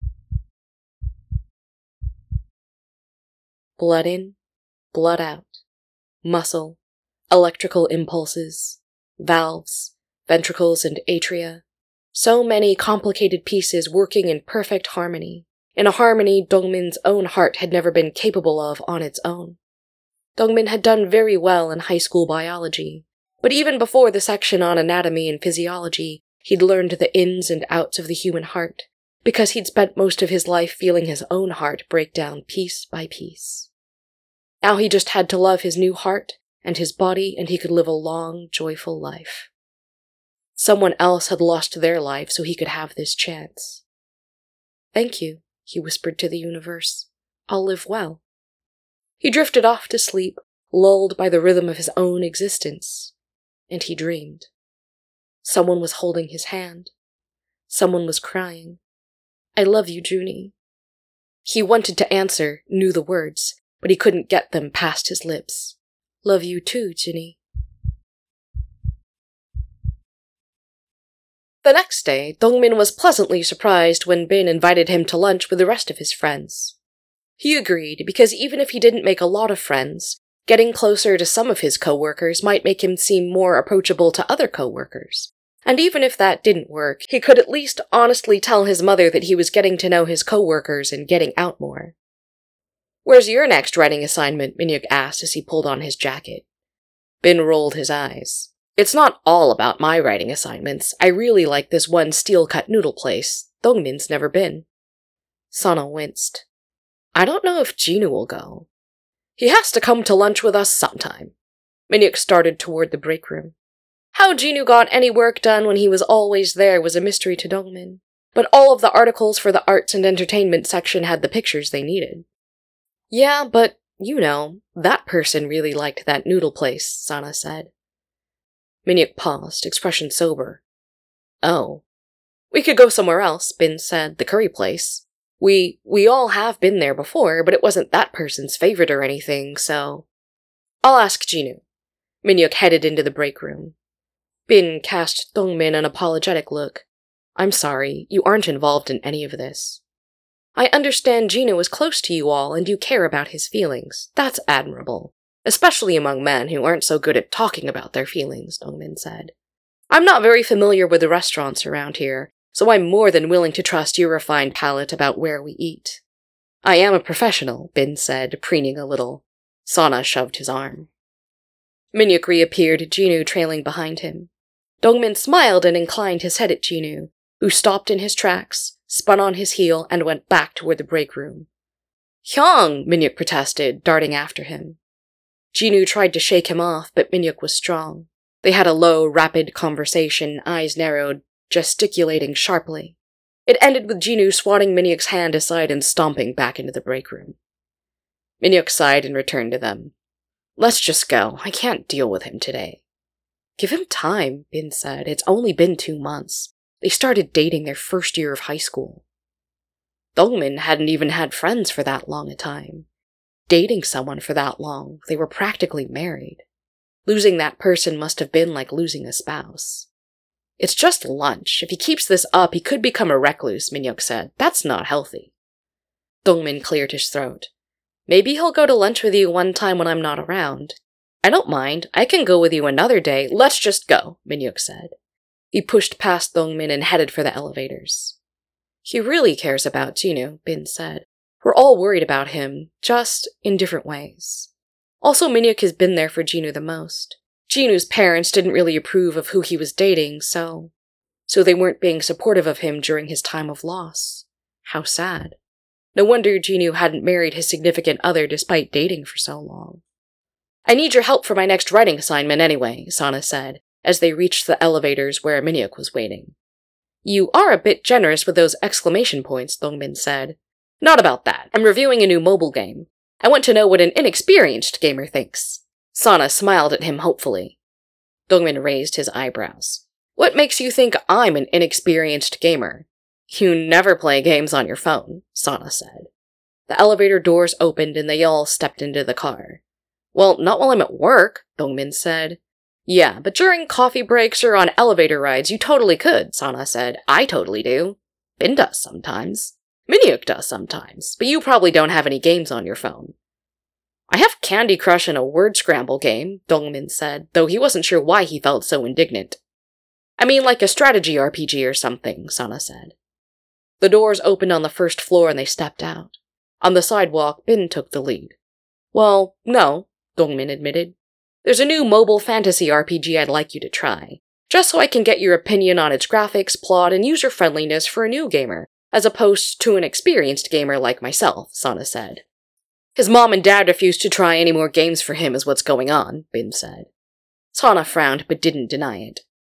Blood in, blood out. Muscle, electrical impulses, valves, ventricles and atria. So many complicated pieces working in perfect harmony, in a harmony Dongmin's own heart had never been capable of on its own. Dongmin had done very well in high school biology, but even before the section on anatomy and physiology, he'd learned the ins and outs of the human heart, because he'd spent most of his life feeling his own heart break down piece by piece. Now he just had to love his new heart and his body, and he could live a long, joyful life. Someone else had lost their life so he could have this chance. Thank you, he whispered to the universe. I'll live well. He drifted off to sleep, lulled by the rhythm of his own existence. And he dreamed. Someone was holding his hand. Someone was crying. I love you, Junie. He wanted to answer, knew the words, but he couldn't get them past his lips. Love you too, Junie. The next day, Dongmin was pleasantly surprised when Bin invited him to lunch with the rest of his friends. He agreed because even if he didn't make a lot of friends, getting closer to some of his co-workers might make him seem more approachable to other co-workers. And even if that didn't work, he could at least honestly tell his mother that he was getting to know his co-workers and getting out more. Where's your next writing assignment? Minhyuk asked as he pulled on his jacket. Bin rolled his eyes. It's not all about my writing assignments. I really like this one steel-cut noodle place. Dongmin's never been. Sana winced. I don't know if Jinu will go. He has to come to lunch with us sometime. Minhyuk started toward the break room. How Jinu got any work done when he was always there was a mystery to Dongmin, but all of the articles for the arts and entertainment section had the pictures they needed. Yeah, but, you know, that person really liked that noodle place, Sana said. Minhyuk paused, expression sober. Oh. We could go somewhere else, Bin said, the curry place. We, we all have been there before, but it wasn't that person's favorite or anything, so... I'll ask Jinu. Minhyuk headed into the break room. Bin cast Dongmin an apologetic look. I'm sorry, you aren't involved in any of this. I understand Jinu is close to you all and you care about his feelings. That's admirable. Especially among men who aren't so good at talking about their feelings, Dongmin said. I'm not very familiar with the restaurants around here, so I'm more than willing to trust your refined palate about where we eat. I am a professional, Bin said, preening a little. Sana shoved his arm. Minhyuk reappeared, Jinu trailing behind him. Dongmin smiled and inclined his head at Jinu, who stopped in his tracks, spun on his heel, and went back toward the break room. Hyung! Minhyuk protested, darting after him. Jinu tried to shake him off, but Minhyuk was strong. They had a low, rapid conversation, eyes narrowed, gesticulating sharply. It ended with Jinu swatting Minhyuk's hand aside and stomping back into the break room. Minhyuk sighed and returned to them. Let's just go. I can't deal with him today. Give him time, Bin said. It's only been two months. They started dating their first year of high school. Dongmin hadn't even had friends for that long a time. Dating someone for that long, they were practically married. Losing that person must have been like losing a spouse. It's just lunch. If he keeps this up, he could become a recluse, Minhyuk said. That's not healthy. Dongmin cleared his throat. Maybe he'll go to lunch with you one time when I'm not around. I don't mind. I can go with you another day. Let's just go, Minhyuk said. He pushed past Dongmin and headed for the elevators. He really cares about Jinu, Bin said. We're all worried about him, just in different ways. Also, Minhyuk has been there for Jinu the most. Jinu's parents didn't really approve of who he was dating, so... So they weren't being supportive of him during his time of loss. How sad. No wonder Jinu hadn't married his significant other despite dating for so long. I need your help for my next writing assignment anyway, Sana said, as they reached the elevators where Minhyuk was waiting. You are a bit generous with those exclamation points, Dongmin said. Not about that. I'm reviewing a new mobile game. I want to know what an inexperienced gamer thinks. Sana smiled at him hopefully. Dongmin raised his eyebrows. What makes you think I'm an inexperienced gamer? You never play games on your phone, Sana said. The elevator doors opened and they all stepped into the car. Well, not while I'm at work, Dongmin said. Yeah, but during coffee breaks or on elevator rides you totally could, Sana said. I totally do. Bin does sometimes. Minhyuk does sometimes, but you probably don't have any games on your phone. I have Candy Crush and a word scramble game, Dongmin said, though he wasn't sure why he felt so indignant. I mean like a strategy R P G or something, Sana said. The doors opened on the first floor and they stepped out. On the sidewalk, Bin took the lead. Well, no, Dongmin admitted. There's a new mobile fantasy R P G I'd like you to try, just so I can get your opinion on its graphics, plot, and user-friendliness for a new gamer, as opposed to an experienced gamer like myself, Sana said. His mom and dad refused to try any more games for him is what's going on, Bin said. Sana frowned but didn't deny it.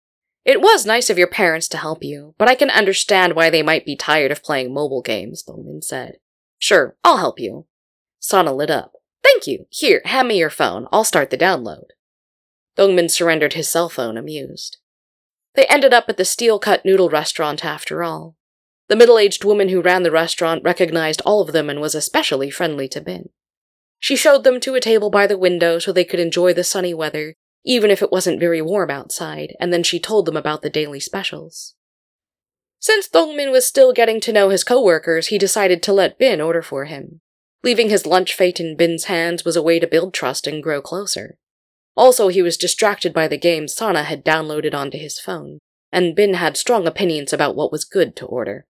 It was nice of your parents to help you, but I can understand why they might be tired of playing mobile games, Dongmin said. Sure, I'll help you. Sana lit up. Thank you. Here, hand me your phone. I'll start the download. Dongmin surrendered his cell phone, amused. They ended up at the steel-cut noodle restaurant after all. The middle-aged woman who ran the restaurant recognized all of them and was especially friendly to Bin. She showed them to a table by the window so they could enjoy the sunny weather, even if it wasn't very warm outside, and then she told them about the daily specials. Since Dongmin was still getting to know his co-workers, he decided to let Bin order for him. Leaving his lunch fate in Bin's hands was a way to build trust and grow closer. Also, he was distracted by the game Sana had downloaded onto his phone, and Bin had strong opinions about what was good to order.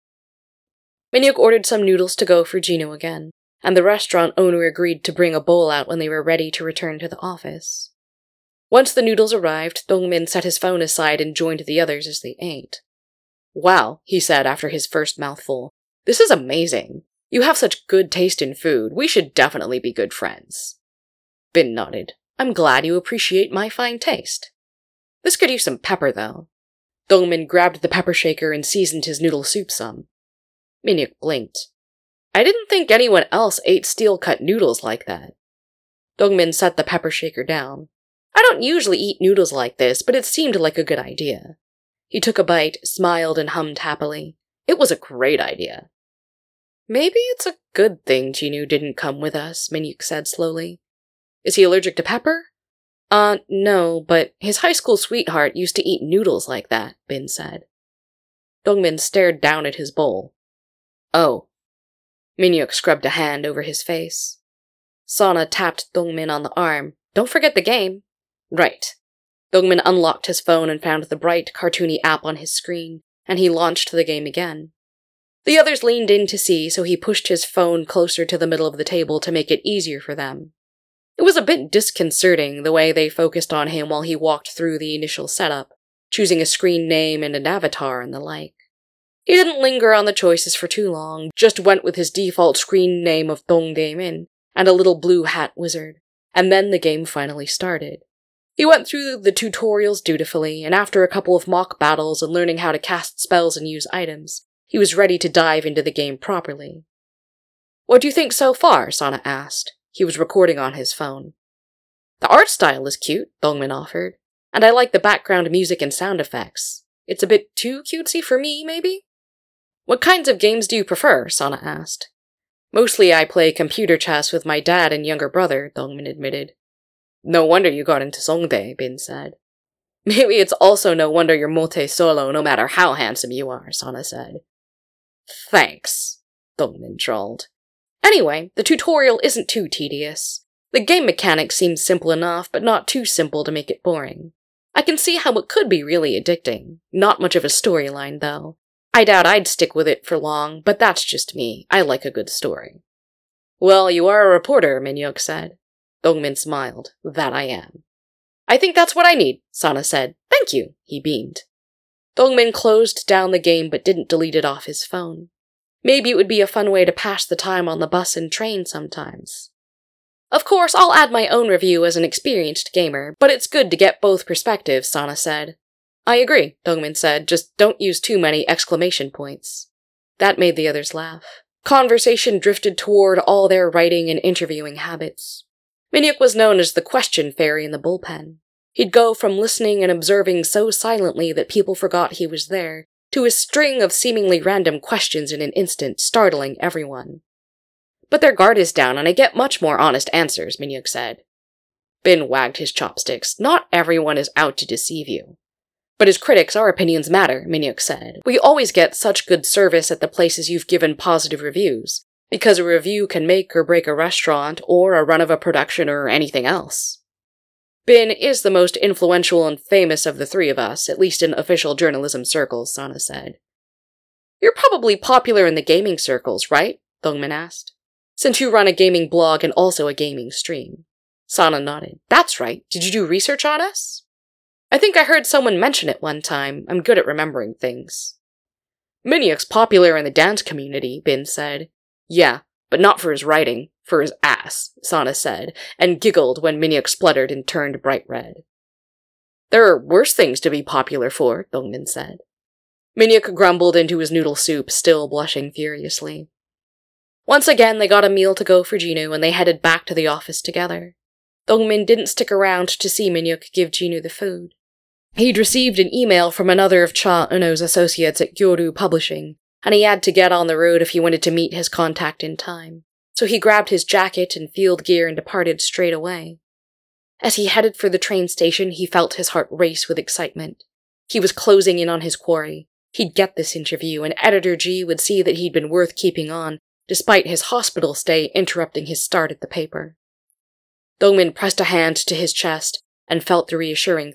Minhyuk ordered some noodles to go for Gino again, and the restaurant owner agreed to bring a bowl out when they were ready to return to the office. Once the noodles arrived, Dongmin set his phone aside and joined the others as they ate. Wow, he said after his first mouthful. This is amazing. You have such good taste in food. We should definitely be good friends. Bin nodded. I'm glad you appreciate my fine taste. This could use some pepper, though. Dongmin grabbed the pepper shaker and seasoned his noodle soup some. Minhyuk blinked. I didn't think anyone else ate steel-cut noodles like that. Dongmin set the pepper shaker down. I don't usually eat noodles like this, but it seemed like a good idea. He took a bite, smiled, and hummed happily. It was a great idea. Maybe it's a good thing Gino didn't come with us, Minhyuk said slowly. Is he allergic to pepper? Uh, no, but his high school sweetheart used to eat noodles like that, Bin said. Dongmin stared down at his bowl. Oh. Minhyuk scrubbed a hand over his face. Sana tapped Dongmin on the arm. Don't forget the game. Right. Dongmin unlocked his phone and found the bright, cartoony app on his screen, and he launched the game again. The others leaned in to see, so he pushed his phone closer to the middle of the table to make it easier for them. It was a bit disconcerting the way they focused on him while he walked through the initial setup, choosing a screen name and an avatar and the like. He didn't linger on the choices for too long, just went with his default screen name of Dong Dae-min and a little blue hat wizard, and then the game finally started. He went through the tutorials dutifully, and after a couple of mock battles and learning how to cast spells and use items, he was ready to dive into the game properly. What do you think so far? Sana asked. He was recording on his phone. The art style is cute, Dongmin offered, and I like the background music and sound effects. It's a bit too cutesy for me, maybe? What kinds of games do you prefer? Sana asked. Mostly I play computer chess with my dad and younger brother, Dongmin admitted. No wonder you got into Songdae, Bin said. Maybe it's also no wonder you're mote solo no matter how handsome you are, Sana said. Thanks, Dongmin drawled. Anyway, the tutorial isn't too tedious. The game mechanics seem simple enough, but not too simple to make it boring. I can see how it could be really addicting. Not much of a storyline, though. I doubt I'd stick with it for long, but that's just me. I like a good story. Well, you are a reporter, Minhyuk said. Dongmin smiled. That I am. I think that's what I need, Sana said. Thank you, he beamed. Dongmin closed down the game but didn't delete it off his phone. Maybe it would be a fun way to pass the time on the bus and train sometimes. Of course, I'll add my own review as an experienced gamer, but it's good to get both perspectives, Sana said. I agree, Dongmin said, just don't use too many exclamation points. That made the others laugh. Conversation drifted toward all their writing and interviewing habits. Minhyuk was known as the question fairy in the bullpen. He'd go from listening and observing so silently that people forgot he was there, to a string of seemingly random questions in an instant, startling everyone. But their guard is down and I get much more honest answers, Minhyuk said. Bin wagged his chopsticks. Not everyone is out to deceive you. But as critics, our opinions matter, Minhyuk said. We always get such good service at the places you've given positive reviews, because a review can make or break a restaurant, or a run of a production, or anything else. Bin is the most influential and famous of the three of us, at least in official journalism circles, Sana said. You're probably popular in the gaming circles, right? Dongmin asked. Since you run a gaming blog and also a gaming stream. Sana nodded. That's right. Did you do research on us? I think I heard someone mention it one time. I'm good at remembering things. Minhyuk's popular in the dance community, Bin said. Yeah, but not for his writing. For his ass, Sana said, and giggled when Minhyuk spluttered and turned bright red. There are worse things to be popular for, Dongmin said. Minhyuk grumbled into his noodle soup, still blushing furiously. Once again, they got a meal to go for Jinwoo and they headed back to the office together. Dongmin didn't stick around to see Minhyuk give Jinwoo the food. He'd received an email from another of Cha Eunho's associates at Gyoru Publishing, and he had to get on the road if he wanted to meet his contact in time. So he grabbed his jacket and field gear and departed straight away. As he headed for the train station, he felt his heart race with excitement. He was closing in on his quarry. He'd get this interview, and Editor G would see that he'd been worth keeping on, despite his hospital stay interrupting his start at the paper. Dongmin pressed a hand to his chest and felt the reassuring.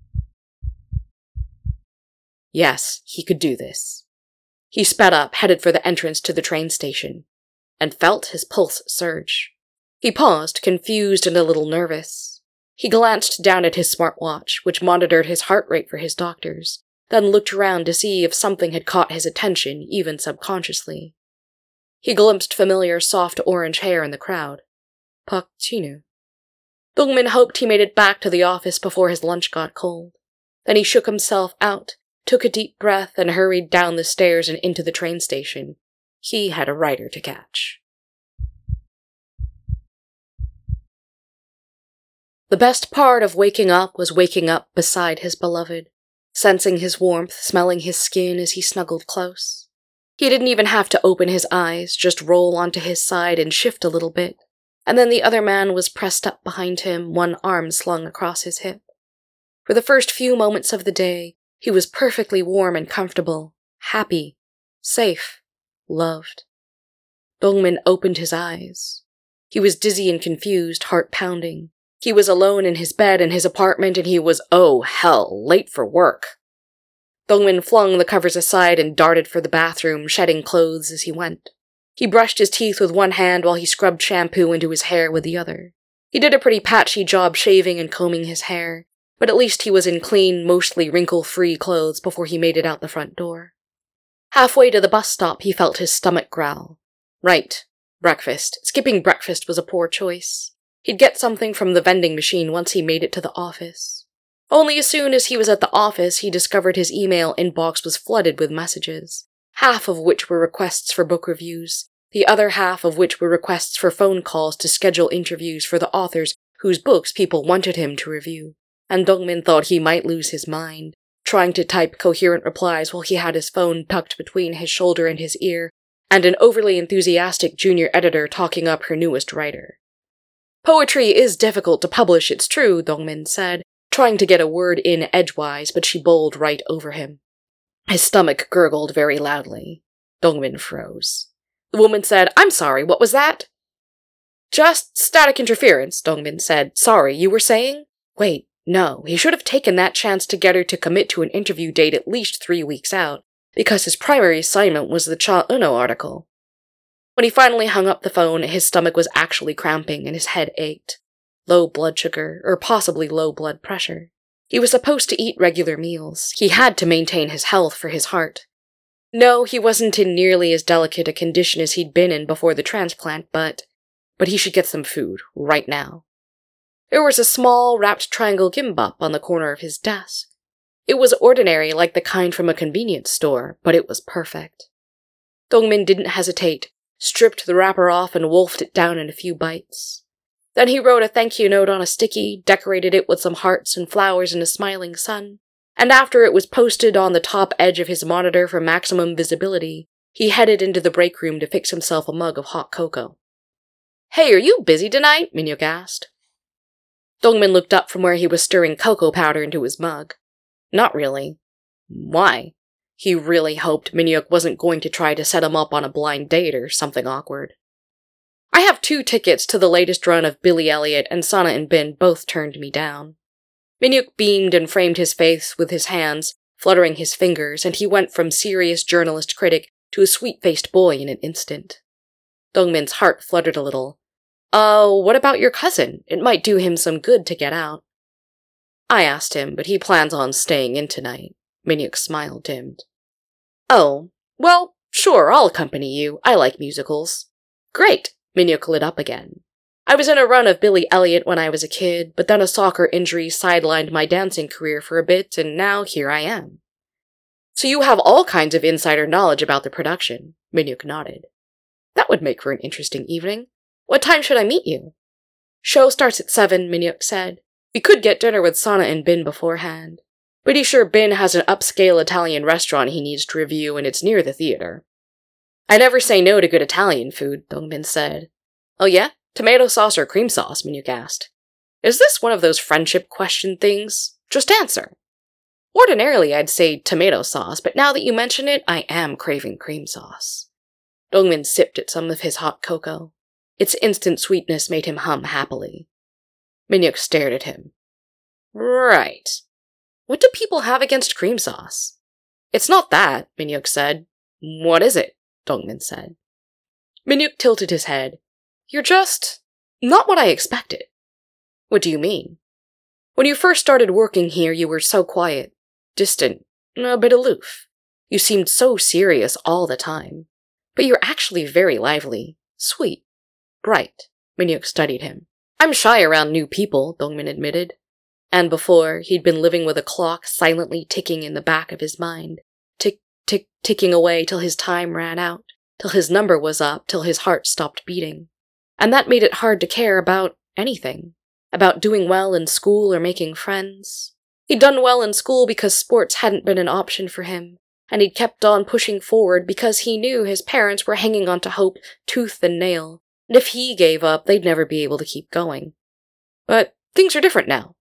Yes, he could do this. He sped up, headed for the entrance to the train station, and felt his pulse surge. He paused, confused and a little nervous. He glanced down at his smartwatch, which monitored his heart rate for his doctors, then looked around to see if something had caught his attention, even subconsciously. He glimpsed familiar soft orange hair in the crowd. Park Jinwoo. Dongmin hoped he made it back to the office before his lunch got cold. Then he shook himself out, took a deep breath, and hurried down the stairs and into the train station. He had a rider to catch. The best part of waking up was waking up beside his beloved, sensing his warmth, smelling his skin as he snuggled close. He didn't even have to open his eyes, just roll onto his side and shift a little bit, and then the other man was pressed up behind him, one arm slung across his hip. For the first few moments of the day, he was perfectly warm and comfortable, happy, safe, loved. Dongmin opened his eyes. He was dizzy and confused, heart pounding. He was alone in his bed in his apartment, and he was, oh hell, late for work. Dongmin flung the covers aside and darted for the bathroom, shedding clothes as he went. He brushed his teeth with one hand while he scrubbed shampoo into his hair with the other. He did a pretty patchy job shaving and combing his hair, but at least he was in clean, mostly wrinkle-free clothes before he made it out the front door. Halfway to the bus stop, he felt his stomach growl. Right, breakfast. Skipping breakfast was a poor choice. He'd get something from the vending machine once he made it to the office. Only as soon as he was at the office, he discovered his email inbox was flooded with messages, half of which were requests for book reviews, the other half of which were requests for phone calls to schedule interviews for the authors whose books people wanted him to review. And Dongmin thought he might lose his mind, trying to type coherent replies while he had his phone tucked between his shoulder and his ear, and an overly enthusiastic junior editor talking up her newest writer. Poetry is difficult to publish, it's true, Dongmin said, trying to get a word in edgewise, but she bowled right over him. His stomach gurgled very loudly. Dongmin froze. The woman said, I'm sorry, what was that? Just static interference, Dongmin said. Sorry, you were saying? Wait, no, he should have taken that chance to get her to commit to an interview date at least three weeks out, because his primary assignment was the Cha Eunho article. When he finally hung up the phone, his stomach was actually cramping and his head ached. Low blood sugar, or possibly low blood pressure. He was supposed to eat regular meals. He had to maintain his health for his heart. No, he wasn't in nearly as delicate a condition as he'd been in before the transplant, but... but he should get some food, right now. There was a small, wrapped triangle gimbap on the corner of his desk. It was ordinary, like the kind from a convenience store, but it was perfect. Dongmin didn't hesitate, stripped the wrapper off and wolfed it down in a few bites. Then he wrote a thank you note on a sticky, decorated it with some hearts and flowers and a smiling sun, and after it was posted on the top edge of his monitor for maximum visibility, he headed into the break room to fix himself a mug of hot cocoa. Hey, are you busy tonight? Minhyuk asked. Dongmin looked up from where he was stirring cocoa powder into his mug. Not really. Why? He really hoped Minhyuk wasn't going to try to set him up on a blind date or something awkward. I have two tickets to the latest run of Billy Elliot, and Sana and Bin both turned me down. Minhyuk beamed and framed his face with his hands, fluttering his fingers, and he went from serious journalist critic to a sweet-faced boy in an instant. Dongmin's heart fluttered a little. Oh, uh, what about your cousin? It might do him some good to get out. I asked him, but he plans on staying in tonight. Minhyuk smile dimmed. Oh, well, sure, I'll accompany you. I like musicals. Great, Minhyuk lit up again. I was in a run of Billy Elliot when I was a kid, but then a soccer injury sidelined my dancing career for a bit, and now here I am. So you have all kinds of insider knowledge about the production, Minhyuk nodded. That would make for an interesting evening. What time should I meet you? Show starts at seven, Minyuk said. We could get dinner with Sana and Bin beforehand. Pretty sure Bin has an upscale Italian restaurant he needs to review, and it's near the theater. I never say no to good Italian food, Dongbin said. Oh yeah? Tomato sauce or cream sauce, Minyuk asked. Is this one of those friendship question things? Just answer. Ordinarily I'd say tomato sauce, but now that you mention it, I am craving cream sauce. Dongbin sipped at some of his hot cocoa. Its instant sweetness made him hum happily. Minyuk stared at him. Right. What do people have against cream sauce? It's not that, Minyuk said. What is it? Dongbin said. Minyuk tilted his head. You're just... not what I expected. What do you mean? When you first started working here, you were so quiet, distant, a bit aloof. You seemed so serious all the time. But you're actually very lively, sweet, bright. Minyuk studied him. I'm shy around new people, Dongbin admitted. And before, he'd been living with a clock silently ticking in the back of his mind. Tick, tick, ticking away till his time ran out, till his number was up, till his heart stopped beating. And that made it hard to care about anything. About doing well in school or making friends. He'd done well in school because sports hadn't been an option for him, and he'd kept on pushing forward because he knew his parents were hanging on to hope tooth and nail, and if he gave up, they'd never be able to keep going. But things are different now.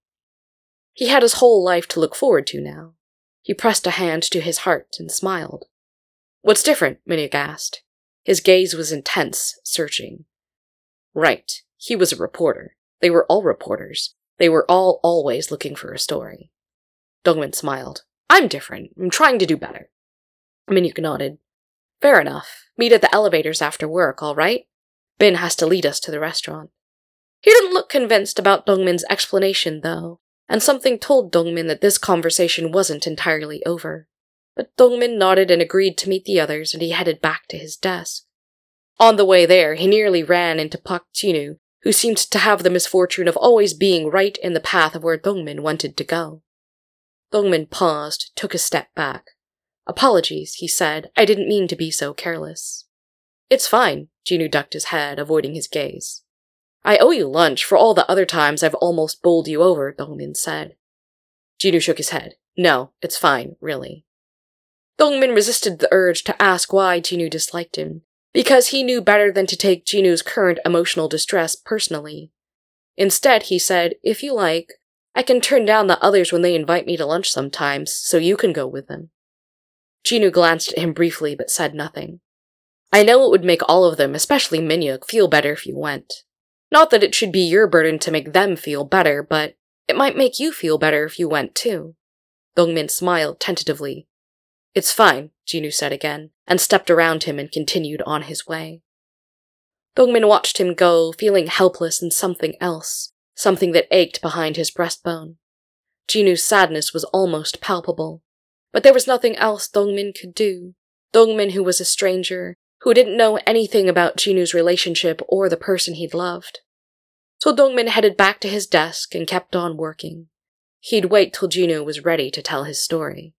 He had his whole life to look forward to now. He pressed a hand to his heart and smiled. What's different? Minyuk asked. His gaze was intense, searching. Right, he was a reporter. They were all reporters. They were all always looking for a story. Dongbin smiled. I'm different. I'm trying to do better. Minyuk nodded. Fair enough. Meet at the elevators after work, all right? Bin has to lead us to the restaurant. He didn't look convinced about Dongmin's explanation, though, and something told Dongbin that this conversation wasn't entirely over. But Dongbin nodded and agreed to meet the others, and he headed back to his desk. On the way there, he nearly ran into Pak Jinu, who seemed to have the misfortune of always being right in the path of where Dongbin wanted to go. Dongbin paused, took a step back. Apologies, he said. I didn't mean to be so careless. It's fine, Jinu ducked his head, avoiding his gaze. I owe you lunch for all the other times I've almost bowled you over, Dongbin said. Jinu shook his head. No, it's fine, really. Dongbin resisted the urge to ask why Jinu disliked him, because he knew better than to take Jinu's current emotional distress personally. Instead, he said, if you like, I can turn down the others when they invite me to lunch sometimes, so you can go with them. Jinu glanced at him briefly, but said nothing. I know it would make all of them, especially Minyuk, feel better if you went. Not that it should be your burden to make them feel better, but it might make you feel better if you went too. Dongbin smiled tentatively. It's fine, Jinu said again, and stepped around him and continued on his way. Dongbin watched him go, feeling helpless and something else, something that ached behind his breastbone. Jinu's sadness was almost palpable, but there was nothing else Dongbin could do. Dongbin, who was a stranger, who didn't know anything about Jinu's relationship or the person he'd loved. So Dongbin headed back to his desk and kept on working. He'd wait till Jinu was ready to tell his story.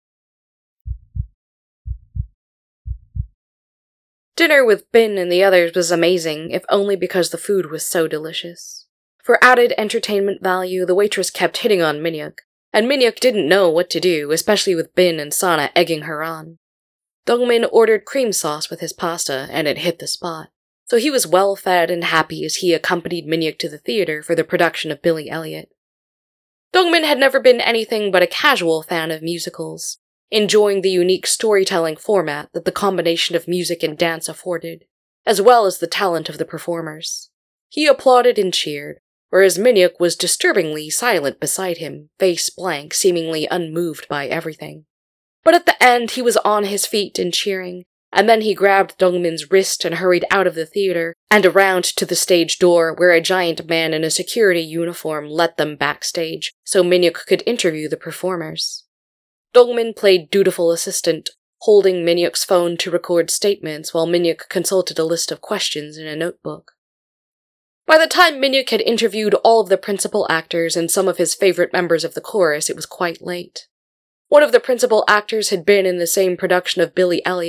Dinner with Bin and the others was amazing, if only because the food was so delicious. For added entertainment value, the waitress kept hitting on Minyuk, and Minyuk didn't know what to do, especially with Bin and Sana egging her on. Dongbin ordered cream sauce with his pasta, and it hit the spot, so he was well fed and happy as he accompanied Minyuk to the theater for the production of Billy Elliot. Dongbin had never been anything but a casual fan of musicals, enjoying the unique storytelling format that the combination of music and dance afforded, as well as the talent of the performers. He applauded and cheered, whereas Minyuk was disturbingly silent beside him, face blank, seemingly unmoved by everything. But at the end, he was on his feet and cheering, and then he grabbed Dongbin's wrist and hurried out of the theater and around to the stage door where a giant man in a security uniform led them backstage so Minyuk could interview the performers. Dongbin played dutiful assistant, holding Minyuk's phone to record statements while Minyuk consulted a list of questions in a notebook. By the time Minyuk had interviewed all of the principal actors and some of his favorite members of the chorus, it was quite late. One of the principal actors had been in the same production of Billy Elliot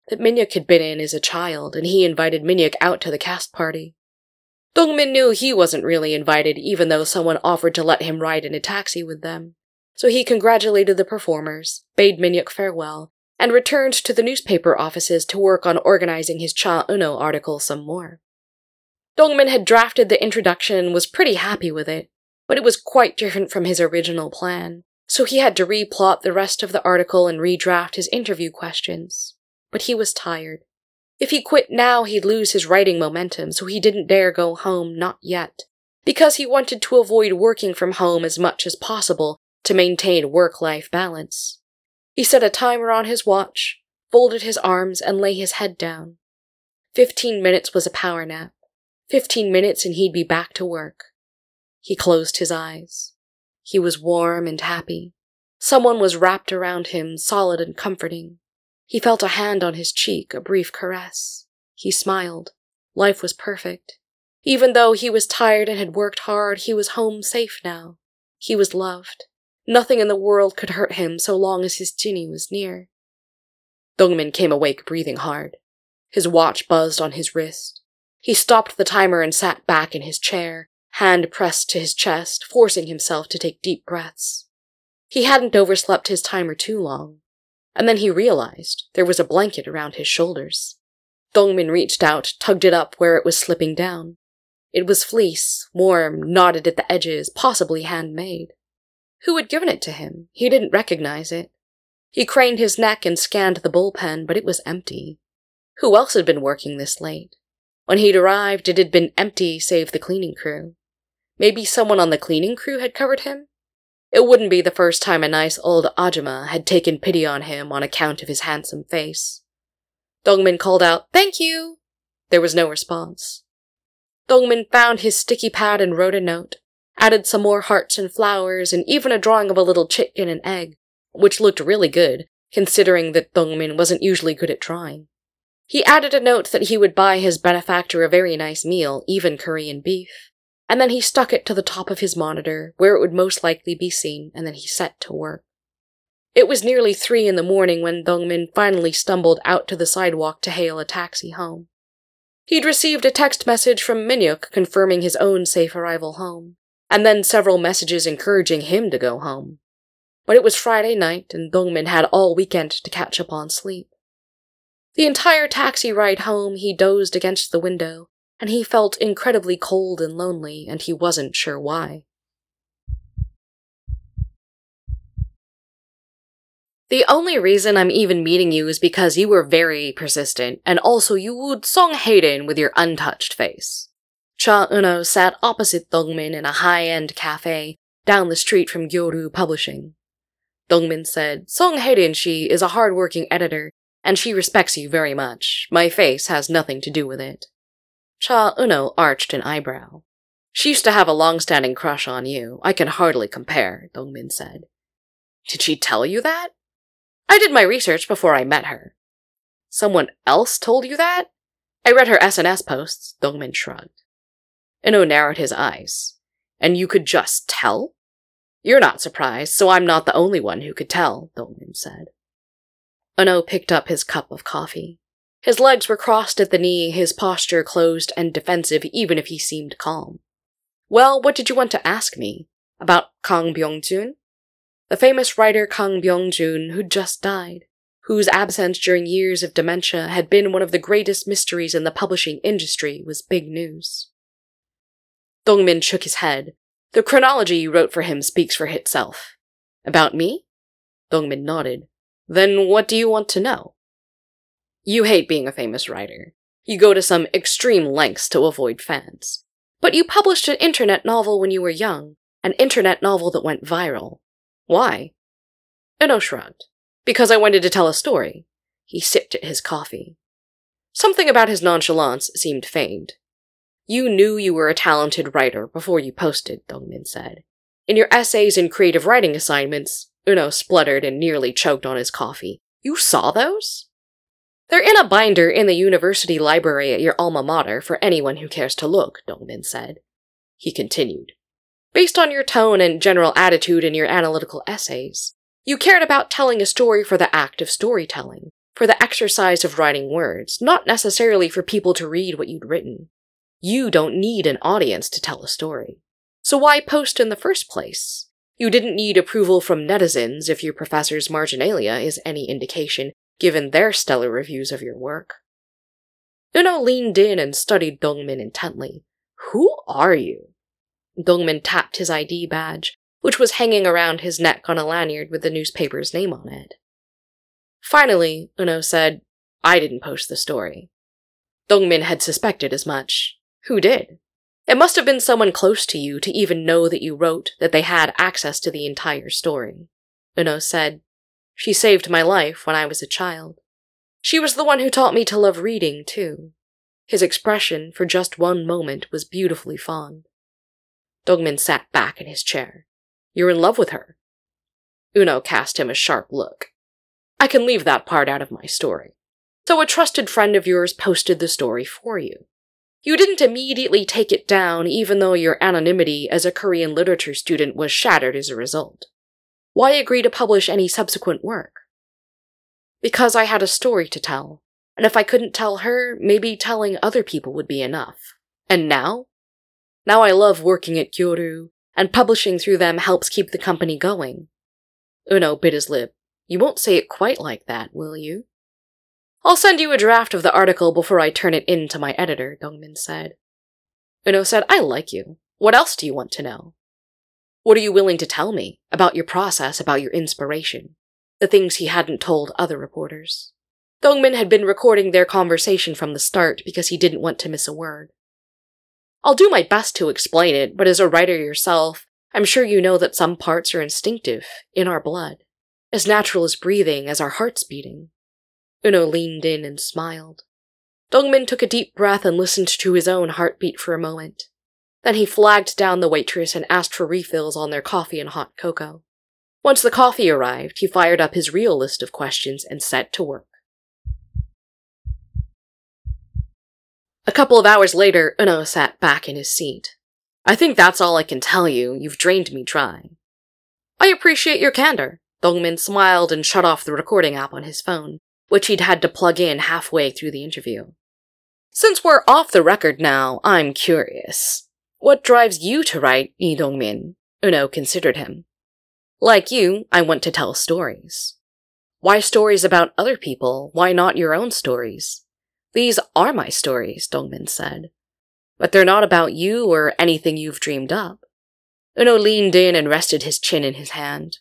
that Minhyuk had been in as a child, and he invited Minhyuk out to the cast party. Dongmin knew he wasn't really invited, even though someone offered to let him ride in a taxi with them. So he congratulated the performers, bade Minhyuk farewell, and returned to the newspaper offices to work on organizing his Cha Eun-oh article some more. Dongmin had drafted the introduction and was pretty happy with it, but it was quite different from his original plan, so he had to replot the rest of the article and redraft his interview questions. But he was tired. If he quit now, he'd lose his writing momentum, so he didn't dare go home, not yet, because he wanted to avoid working from home as much as possible to maintain work-life balance. He set a timer on his watch, folded his arms, and lay his head down. Fifteen minutes was a power nap. Fifteen minutes and he'd be back to work. He closed his eyes. He was warm and happy. Someone was wrapped around him, solid and comforting. He felt a hand on his cheek, a brief caress. He smiled. Life was perfect. Even though he was tired and had worked hard, he was home safe now. He was loved. Nothing in the world could hurt him so long as his Jinny was near. Dongmin came awake breathing hard. His watch buzzed on his wrist. He stopped the timer and sat back in his chair, hand pressed to his chest, forcing himself to take deep breaths. He hadn't overslept his timer too long. And then he realized there was a blanket around his shoulders. Dongmin reached out, tugged it up where it was slipping down. It was fleece, warm, knotted at the edges, possibly handmade. Who had given it to him? He didn't recognize it. He craned his neck and scanned the bullpen, but it was empty. Who else had been working this late? When he'd arrived, it had been empty save the cleaning crew. Maybe someone on the cleaning crew had covered him? It wouldn't be the first time a nice old Ajumma had taken pity on him on account of his handsome face. Dongmin called out, "Thank you!" There was no response. Dongmin found his sticky pad and wrote a note, added some more hearts and flowers, and even a drawing of a little chicken and egg, which looked really good, considering that Dongmin wasn't usually good at drawing. He added a note that he would buy his benefactor a very nice meal, even Korean beef. And then he stuck it to the top of his monitor, where it would most likely be seen, and then he set to work. It was nearly three in the morning when Dongmin finally stumbled out to the sidewalk to hail a taxi home. He'd received a text message from Minhyuk confirming his own safe arrival home, and then several messages encouraging him to go home. But it was Friday night, and Dongmin had all weekend to catch up on sleep. The entire taxi ride home, he dozed against the window, and he felt incredibly cold and lonely, and he wasn't sure why. The only reason I'm even meeting you is because you were very persistent, and also you would Song Hayden with your untouched face. Cha Eun-oh sat opposite Dongmin in a high-end cafe down the street from Gyoru Publishing. Dongmin said, "Song Hayden, she is a hard-working editor, and she respects you very much. My face has nothing to do with it." Cha Eun-oh arched an eyebrow. "She used to have a long-standing crush on you. I can hardly compare," Dongmin said. "Did she tell you that?" "I did my research before I met her." "Someone else told you that?" "I read her S N S posts," Dongmin shrugged. Eun-oh narrowed his eyes. "And you could just tell?" "You're not surprised, so I'm not the only one who could tell," Dongmin said. Eun-oh picked up his cup of coffee. His legs were crossed at the knee, his posture closed and defensive even if he seemed calm. "Well, what did you want to ask me? About Kang Byung-jun?" The famous writer Kang Byung-jun, who'd just died, whose absence during years of dementia had been one of the greatest mysteries in the publishing industry, was big news. Dongmin shook his head. "The chronology you wrote for him speaks for itself." "About me?" Dongmin nodded. "Then what do you want to know?" "You hate being a famous writer. You go to some extreme lengths to avoid fans. But you published an internet novel when you were young, an internet novel that went viral. Why?" Eun-oh shrugged. "Because I wanted to tell a story." He sipped at his coffee. Something about his nonchalance seemed feigned. "You knew you were a talented writer before you posted," Dongmin said. "In your essays and creative writing assignments," Eun-oh spluttered and nearly choked on his coffee. "You saw those?" "They're in a binder in the university library at your alma mater for anyone who cares to look," Dongmin said. He continued. "Based on your tone and general attitude in your analytical essays, you cared about telling a story for the act of storytelling, for the exercise of writing words, not necessarily for people to read what you'd written. You don't need an audience to tell a story. So why post in the first place? You didn't need approval from netizens if your professor's marginalia is any indication, given their stellar reviews of your work. Uno leaned in and studied Dongmin intently. Who are you? Dongmin tapped his I D badge, which was hanging around his neck on a lanyard with the newspaper's name on it. Finally, Uno said, I didn't post the story. Dongmin had suspected as much. Who did? It must have been someone close to you to even know that you wrote that they had access to the entire story. Uno said, She saved my life when I was a child. She was the one who taught me to love reading, too. His expression, for just one moment, was beautifully fond. Dongmin sat back in his chair. You're in love with her? Uno cast him a sharp look. I can leave that part out of my story. So a trusted friend of yours posted the story for you. You didn't immediately take it down, even though your anonymity as a Korean literature student was shattered as a result. Why agree to publish any subsequent work? Because I had a story to tell, and if I couldn't tell her, maybe telling other people would be enough. And now? Now I love working at Kyoru, and publishing through them helps keep the company going. Uno bit his lip. You won't say it quite like that, will you? I'll send you a draft of the article before I turn it in to my editor, Dongmin said. Uno said, I like you. What else do you want to know? What are you willing to tell me about your process, about your inspiration? The things he hadn't told other reporters. Dongmin had been recording their conversation from the start because he didn't want to miss a word. I'll do my best to explain it, but as a writer yourself, I'm sure you know that some parts are instinctive, in our blood. As natural as breathing, as our hearts beating. Uno leaned in and smiled. Dongmin took a deep breath and listened to his own heartbeat for a moment. Then he flagged down the waitress and asked for refills on their coffee and hot cocoa. Once the coffee arrived, he fired up his real list of questions and set to work. A couple of hours later, Uno sat back in his seat. I think that's all I can tell you. You've drained me dry. I appreciate your candor. Dongmin smiled and shut off the recording app on his phone, which he'd had to plug in halfway through the interview. Since we're off the record now, I'm curious. What drives you to write, Lee Dongmin? Uno considered him. Like you, I want to tell stories. Why stories about other people? Why not your own stories? These are my stories, Dongmin said. But they're not about you or anything you've dreamed up. Uno leaned in and rested his chin in his hand.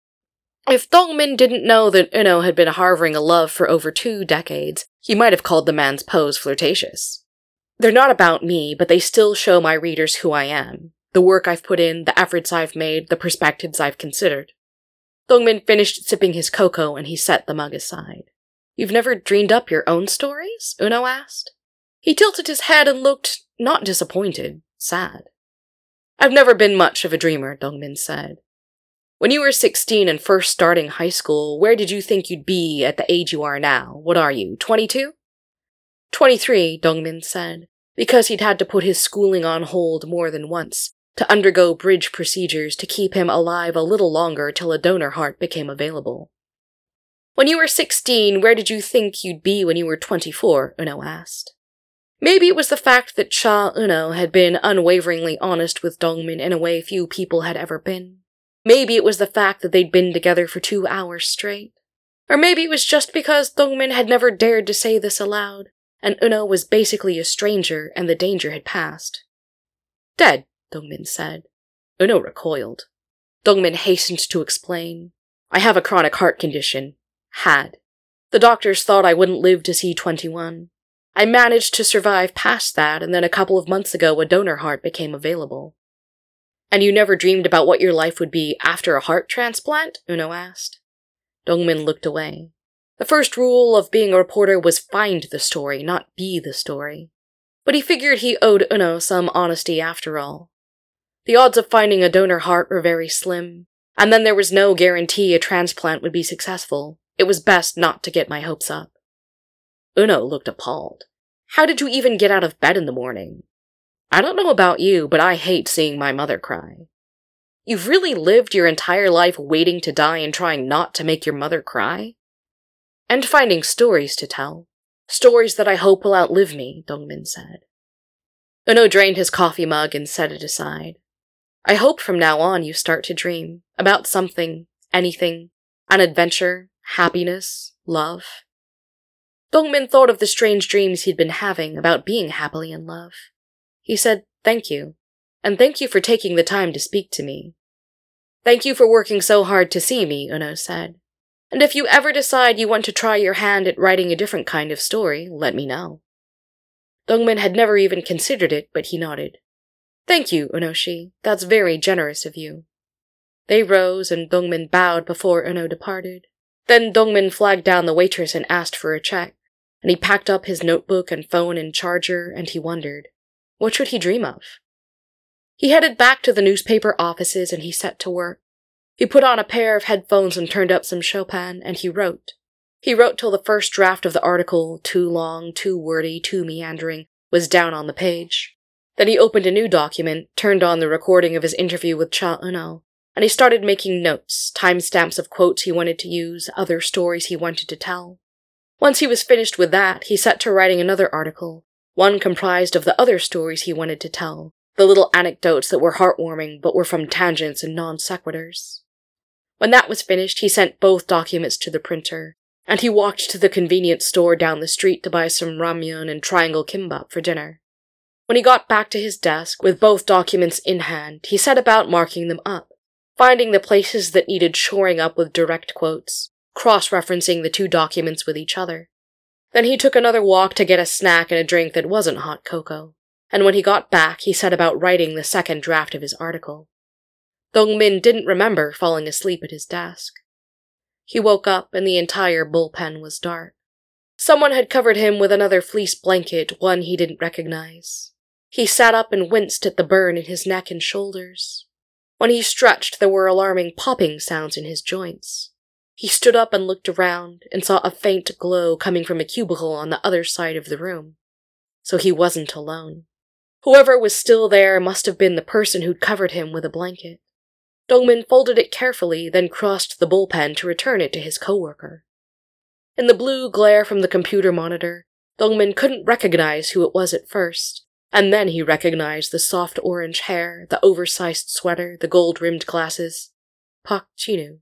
If Dongmin didn't know that Uno had been harboring a love for over two decades, he might have called the man's pose flirtatious. They're not about me, but they still show my readers who I am. The work I've put in, the efforts I've made, the perspectives I've considered. Dongmin finished sipping his cocoa and he set the mug aside. You've never dreamed up your own stories? Uno asked. He tilted his head and looked, not disappointed, sad. I've never been much of a dreamer, Dongmin said. When you were sixteen and first starting high school, where did you think you'd be at the age you are now? What are you, twenty-two? twenty-three, Dongmin said, because he'd had to put his schooling on hold more than once, to undergo bridge procedures to keep him alive a little longer till a donor heart became available. When you were sixteen, where did you think you'd be when you were twenty-four? Uno asked. Maybe it was the fact that Cha Uno had been unwaveringly honest with Dongmin in a way few people had ever been. Maybe it was the fact that they'd been together for two hours straight. Or maybe it was just because Dongmin had never dared to say this aloud, and Uno was basically a stranger and the danger had passed. Dead, Dongmin said. Uno recoiled. Dongmin hastened to explain. I have a chronic heart condition. Had. The doctors thought I wouldn't live to see twenty-one. I managed to survive past that, and then a couple of months ago a donor heart became available. And you never dreamed about what your life would be after a heart transplant? Uno asked. Dongmin looked away. The first rule of being a reporter was find the story, not be the story. But he figured he owed Uno some honesty after all. The odds of finding a donor heart were very slim, and then there was no guarantee a transplant would be successful. It was best not to get my hopes up. Uno looked appalled. How did you even get out of bed in the morning? I don't know about you, but I hate seeing my mother cry. You've really lived your entire life waiting to die and trying not to make your mother cry? And finding stories to tell. Stories that I hope will outlive me, Dongmin said. Uno drained his coffee mug and set it aside. I hope from now on you start to dream about something, anything, an adventure, happiness, love. Dongmin thought of the strange dreams he'd been having about being happily in love. He said, thank you, and thank you for taking the time to speak to me. Thank you for working so hard to see me, Uno said. And if you ever decide you want to try your hand at writing a different kind of story, let me know. Dongmin had never even considered it, but he nodded. Thank you, Unoshi. That's very generous of you. They rose, and Dongmin bowed before Uno departed. Then Dongmin flagged down the waitress and asked for a check, and he packed up his notebook and phone and charger, and he wondered, what should he dream of? He headed back to the newspaper offices and he set to work. He put on a pair of headphones and turned up some Chopin, and he wrote. He wrote till the first draft of the article, too long, too wordy, too meandering, was down on the page. Then he opened a new document, turned on the recording of his interview with Cha Uno, and he started making notes, timestamps of quotes he wanted to use, other stories he wanted to tell. Once he was finished with that, he set to writing another article, one comprised of the other stories he wanted to tell, the little anecdotes that were heartwarming but were from tangents and non-sequiturs. When that was finished, he sent both documents to the printer, and he walked to the convenience store down the street to buy some ramyun and triangle kimbap for dinner. When he got back to his desk, with both documents in hand, he set about marking them up, finding the places that needed shoring up with direct quotes, cross-referencing the two documents with each other. Then he took another walk to get a snack and a drink that wasn't hot cocoa, and when he got back, he set about writing the second draft of his article. Dongmin didn't remember falling asleep at his desk. He woke up and the entire bullpen was dark. Someone had covered him with another fleece blanket, one he didn't recognize. He sat up and winced at the burn in his neck and shoulders. When he stretched, there were alarming popping sounds in his joints. He stood up and looked around, and saw a faint glow coming from a cubicle on the other side of the room. So he wasn't alone. Whoever was still there must have been the person who'd covered him with a blanket. Dongmin folded it carefully, then crossed the bullpen to return it to his coworker. In the blue glare from the computer monitor, Dongmin couldn't recognize who it was at first, and then he recognized the soft orange hair, the oversized sweater, the gold-rimmed glasses. Park Ji-nu.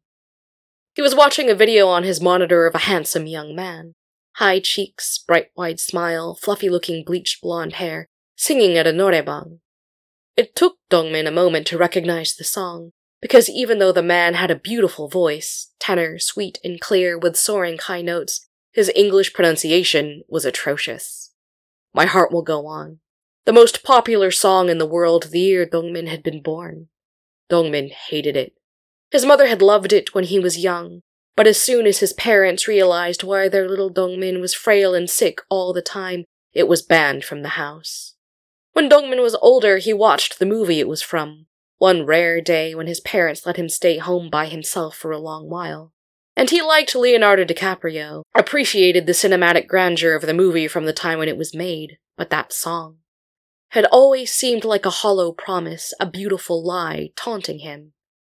He was watching a video on his monitor of a handsome young man. High cheeks, bright wide smile, fluffy-looking bleached blonde hair, singing at a norebang. It took Dongmin a moment to recognize the song, because even though the man had a beautiful voice, tenor, sweet and clear with soaring high notes, his English pronunciation was atrocious. My Heart Will Go On. The most popular song in the world the year Dongmin had been born. Dongmin hated it. His mother had loved it when he was young, but as soon as his parents realized why their little Dongmin was frail and sick all the time, it was banned from the house. When Dongmin was older, he watched the movie it was from, one rare day when his parents let him stay home by himself for a long while. And he liked Leonardo DiCaprio, appreciated the cinematic grandeur of the movie from the time when it was made, but that song had always seemed like a hollow promise, a beautiful lie, taunting him.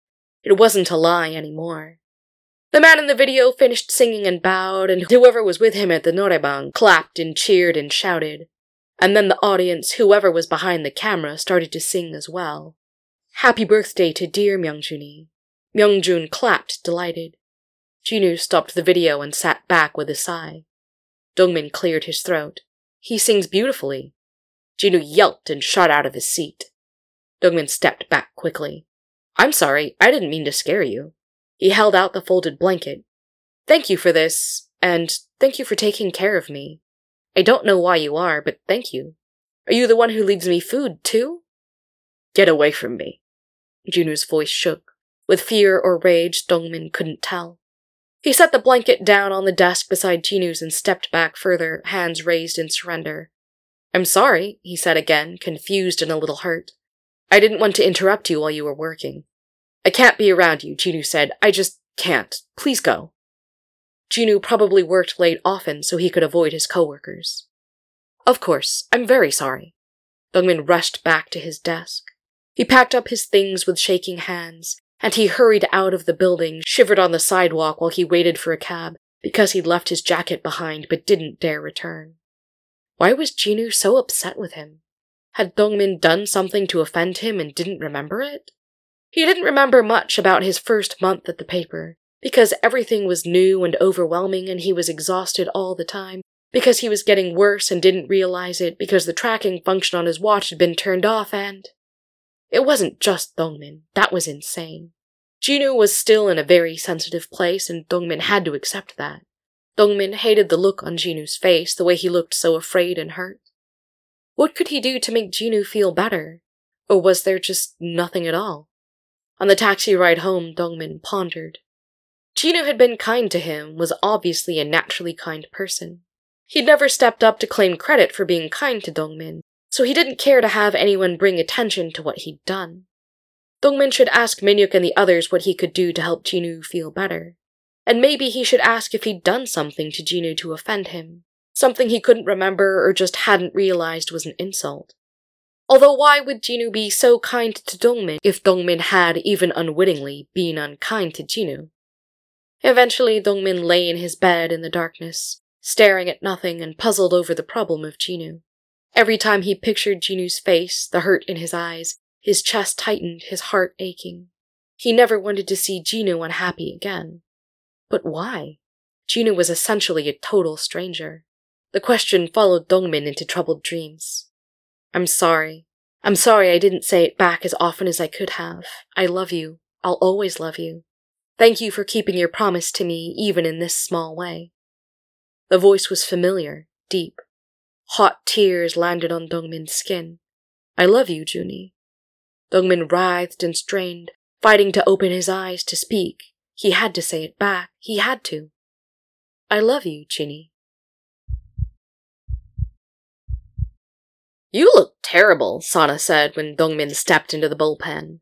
It wasn't a lie anymore. The man in the video finished singing and bowed, and whoever was with him at the norebang clapped and cheered and shouted. And then the audience, whoever was behind the camera, started to sing as well. Happy birthday to dear Myungjuni. Myungjun clapped, delighted. Ji-nu stopped the video and sat back with a sigh. Dongmin cleared his throat. He sings beautifully. Ji-nu yelped and shot out of his seat. Dongmin stepped back quickly. I'm sorry, I didn't mean to scare you. He held out the folded blanket. Thank you for this, and thank you for taking care of me. I don't know why you are, but thank you. Are you the one who leaves me food, too? Get away from me. Ji-nu's voice shook. With fear or rage, Dongmin couldn't tell. He set the blanket down on the desk beside Ji-nu's and stepped back further, hands raised in surrender. I'm sorry, he said again, confused and a little hurt. I didn't want to interrupt you while you were working. I can't be around you, Ji-nu said. I just can't. Please go. Ji-nu probably worked late often so he could avoid his coworkers. Of course, I'm very sorry. Dongmin rushed back to his desk. He packed up his things with shaking hands, and he hurried out of the building, shivered on the sidewalk while he waited for a cab, because he'd left his jacket behind but didn't dare return. Why was Jinwoo so upset with him? Had Dongmin done something to offend him and didn't remember it? He didn't remember much about his first month at the paper, because everything was new and overwhelming and he was exhausted all the time, because he was getting worse and didn't realize it because the tracking function on his watch had been turned off and... It wasn't just Dongmin. That was insane. Jinwoo was still in a very sensitive place and Dongmin had to accept that. Dongmin hated the look on Jinwoo's face, the way he looked so afraid and hurt. What could he do to make Jinwoo feel better? Or was there just nothing at all? On the taxi ride home, Dongmin pondered. Jinwoo had been kind to him, was obviously a naturally kind person. He'd never stepped up to claim credit for being kind to Dongmin, so he didn't care to have anyone bring attention to what he'd done. Dongmin should ask Minhyuk and the others what he could do to help Jinwoo feel better. And maybe he should ask if he'd done something to Jinwoo to offend him. Something he couldn't remember or just hadn't realized was an insult. Although why would Jinwoo be so kind to Dongmin if Dongmin had, even unwittingly, been unkind to Jinwoo? Eventually, Dongmin lay in his bed in the darkness, staring at nothing and puzzled over the problem of Jinwoo. Every time he pictured Jinwoo's face, the hurt in his eyes, his chest tightened, his heart aching. He never wanted to see Jinwoo unhappy again. But why? Jinwoo was essentially a total stranger. The question followed Dongmin into troubled dreams. I'm sorry. I'm sorry I didn't say it back as often as I could have. I love you. I'll always love you. Thank you for keeping your promise to me, even in this small way. The voice was familiar, deep. Hot tears landed on Dongmin's skin. I love you, Junie. Dongmin writhed and strained, fighting to open his eyes to speak. He had to say it back. He had to. I love you, Junie. You look terrible, Sana said when Dongmin stepped into the bullpen.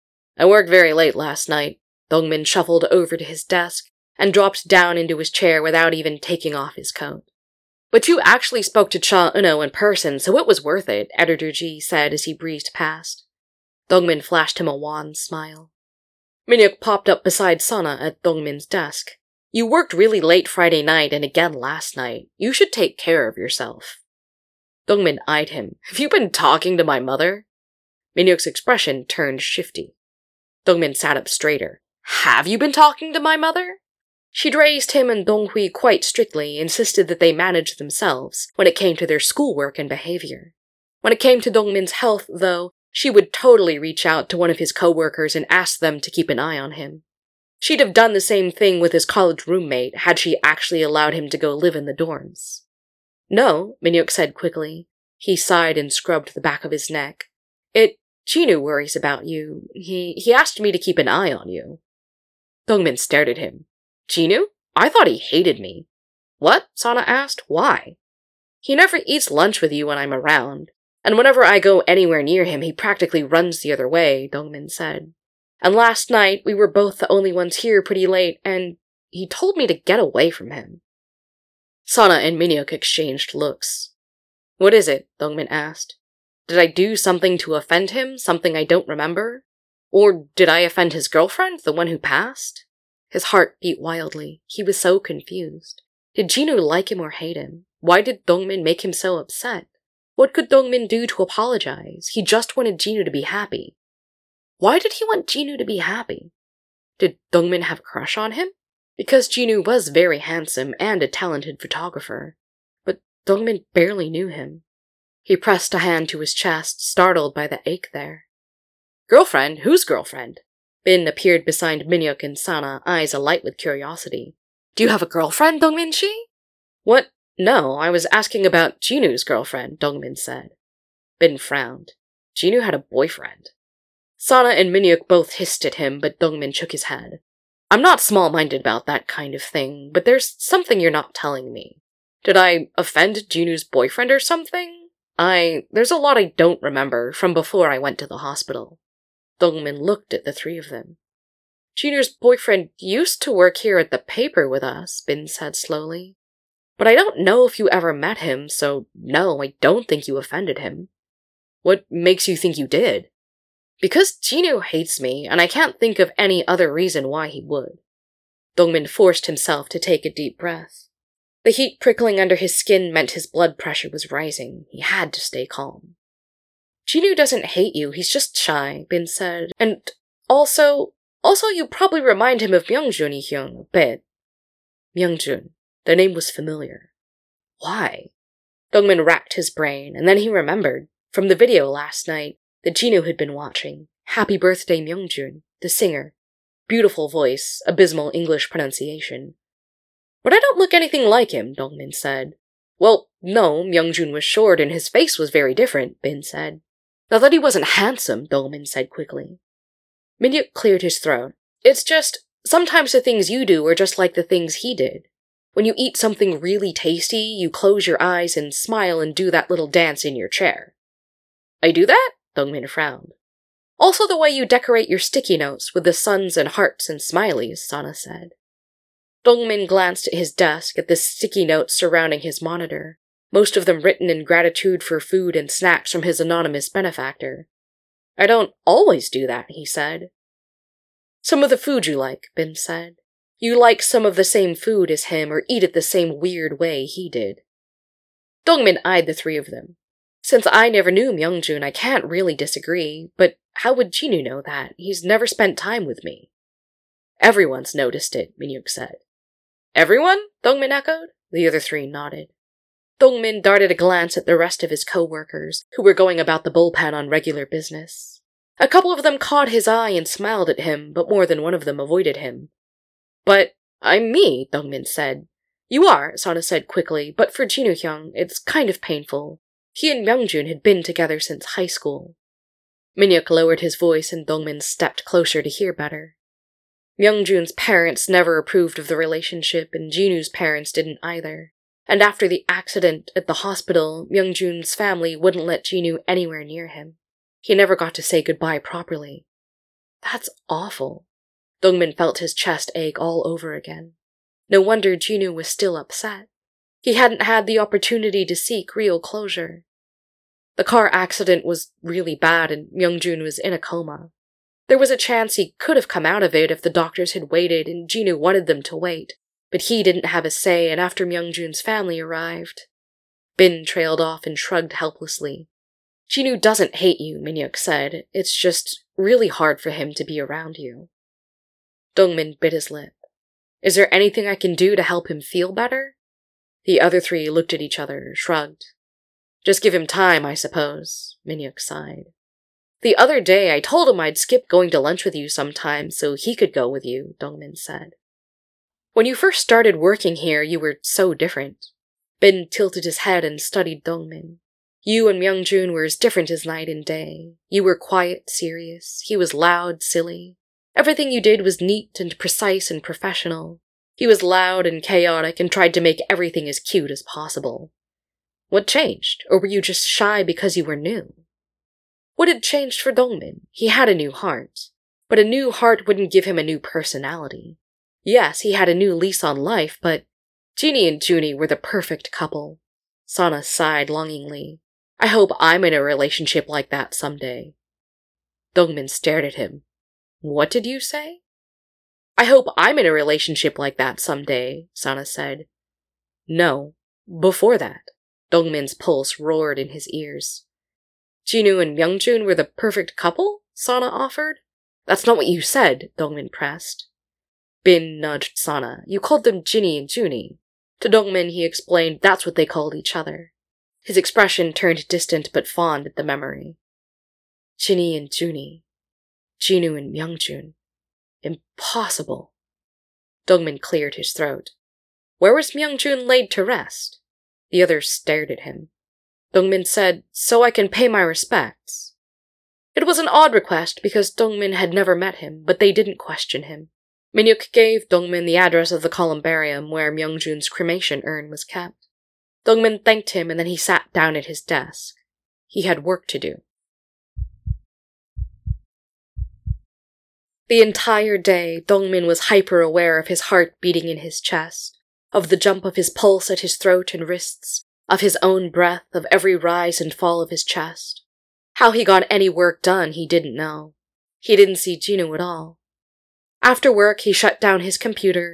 I worked very late last night. Dongmin shuffled over to his desk and dropped down into his chair without even taking off his coat. But you actually spoke to Cha Eun-oh in person, so it was worth it, Editor G said as he breezed past. Dongmin flashed him a wan smile. Minhyuk popped up beside Sana at Dongmin's desk. You worked really late Friday night and again last night. You should take care of yourself. Dongmin eyed him. Have you been talking to my mother? Minhyuk's expression turned shifty. Dongmin sat up straighter. Have you been talking to my mother? She'd raised him and Donghui quite strictly, insisted that they manage themselves when it came to their schoolwork and behavior. When it came to Dongmin's health, though, she would totally reach out to one of his co-workers and ask them to keep an eye on him. She'd have done the same thing with his college roommate had she actually allowed him to go live in the dorms. No, Minhyuk said quickly. He sighed and scrubbed the back of his neck. It, Jinwoo worries about you. He, he asked me to keep an eye on you. Dongmin stared at him. Jinwoo? I thought he hated me. What? Sana asked. Why? He never eats lunch with you when I'm around, and whenever I go anywhere near him, he practically runs the other way, Dongmin said. And last night, we were both the only ones here pretty late, and he told me to get away from him. Sana and Minhyuk exchanged looks. What is it? Dongmin asked. Did I do something to offend him, something I don't remember? Or did I offend his girlfriend, the one who passed? His heart beat wildly. He was so confused. Did Jinwoo like him or hate him? Why did Dongmin make him so upset? What could Dongmin do to apologize? He just wanted Jinwoo to be happy. Why did he want Jinwoo to be happy? Did Dongmin have a crush on him? Because Jinwoo was very handsome and a talented photographer. But Dongmin barely knew him. He pressed a hand to his chest, startled by the ache there. Girlfriend? Whose girlfriend? Bin appeared beside Minhyuk and Sana, eyes alight with curiosity. Do you have a girlfriend, Dongmin-shi? What? No, I was asking about Jinwoo's girlfriend, Dongmin said. Bin frowned. Jinwoo had a boyfriend. Sana and Minhyuk both hissed at him, but Dongmin shook his head. I'm not small-minded about that kind of thing, but there's something you're not telling me. Did I offend Jinwoo's boyfriend or something? I... There's a lot I don't remember from before I went to the hospital. Dongmin looked at the three of them. Jinwoo's boyfriend used to work here at the paper with us, Bin said slowly. But I don't know if you ever met him, so no, I don't think you offended him. What makes you think you did? Because Jinwoo hates me, and I can't think of any other reason why he would. Dongmin forced himself to take a deep breath. The heat prickling under his skin meant his blood pressure was rising. He had to stay calm. Jinwoo doesn't hate you, he's just shy, Bin said. And also, also you probably remind him of Myungjun, Lee-hyung, a bit. Myungjun. The name was familiar. Why? Dongmin racked his brain, and then he remembered, from the video last night, that Jinwoo had been watching. Happy Birthday Myungjun, the singer. Beautiful voice, abysmal English pronunciation. But I don't look anything like him, Dongmin said. Well, no, Myungjun was short and his face was very different, Bin said. Not that he wasn't handsome, Dongmin said quickly. Minhyuk cleared his throat. It's just, sometimes the things you do are just like the things he did. When you eat something really tasty, you close your eyes and smile and do that little dance in your chair. I do that? Dongmin frowned. Also the way you decorate your sticky notes with the suns and hearts and smileys, Sana said. Dongmin glanced at his desk at the sticky notes surrounding his monitor, most of them written in gratitude for food and snacks from his anonymous benefactor. I don't always do that, he said. Some of the food you like, Bin said. You like some of the same food as him or eat it the same weird way he did. Dongmin eyed the three of them. Since I never knew Myungjun, I can't really disagree, but how would Jinwoo know that? He's never spent time with me. Everyone's noticed it, Minhyuk said. Everyone? Dongmin echoed. The other three nodded. Dongmin darted a glance at the rest of his co-workers, who were going about the bullpen on regular business. A couple of them caught his eye and smiled at him, but more than one of them avoided him. But I'm me, Dongmin said. You are, Sana said quickly, but for Jinwoo-hyung, it's kind of painful. He and Myungjun had been together since high school. Minhyuk lowered his voice and Dongmin stepped closer to hear better. Myungjun's parents never approved of the relationship and Jinwoo's parents didn't either. And after the accident at the hospital, Myungjun's family wouldn't let Jinwoo anywhere near him. He never got to say goodbye properly. That's awful. Dongmin felt his chest ache all over again. No wonder Jinwoo was still upset. He hadn't had the opportunity to seek real closure. The car accident was really bad and Myungjun was in a coma. There was a chance he could have come out of it if the doctors had waited and Jinwoo wanted them to wait, but he didn't have a say and after Myungjun's family arrived. Bin trailed off and shrugged helplessly. Jinwoo doesn't hate you, Minhyuk said. It's just really hard for him to be around you. Dongmin bit his lip. Is there anything I can do to help him feel better? The other three looked at each other, shrugged. Just give him time, I suppose, Minhyuk sighed. The other day I told him I'd skip going to lunch with you sometime so he could go with you, Dongmin said. When you first started working here, you were so different. Bin tilted his head and studied Dongmin. You and Myungjun were as different as night and day. You were quiet, serious. He was loud, silly. Everything you did was neat and precise and professional. He was loud and chaotic and tried to make everything as cute as possible. What changed? Or were you just shy because you were new? What had changed for Dongmin? He had a new heart. But a new heart wouldn't give him a new personality. Yes, he had a new lease on life, but Jinwoo and Junie were the perfect couple. Sana sighed longingly. I hope I'm in a relationship like that someday. Dongmin stared at him. What did you say? I hope I'm in a relationship like that someday, Sana said. No, before that. Dongmin's pulse roared in his ears. Jinwoo and Myungjun were the perfect couple? Sana offered. That's not what you said, Dongmin pressed. Bin nudged Sana. You called them Jinny and Junie. To Dongmin he explained that's what they called each other. His expression turned distant but fond at the memory. Jinny and Junie. Jinwoo and Myungjun. Impossible. Dongmin cleared his throat. Where was Myungjun laid to rest? The others stared at him. Dongmin said, so I can pay my respects. It was an odd request because Dongmin had never met him, but they didn't question him. Minhyuk gave Dongmin the address of the columbarium where Myungjun's cremation urn was kept. Dongmin thanked him and then he sat down at his desk. He had work to do. The entire day, Dongmin was hyper-aware of his heart beating in his chest, of the jump of his pulse at his throat and wrists, of his own breath, of every rise and fall of his chest. How he got any work done he didn't know. He didn't see Jinwoo at all. After work, he shut down his computer,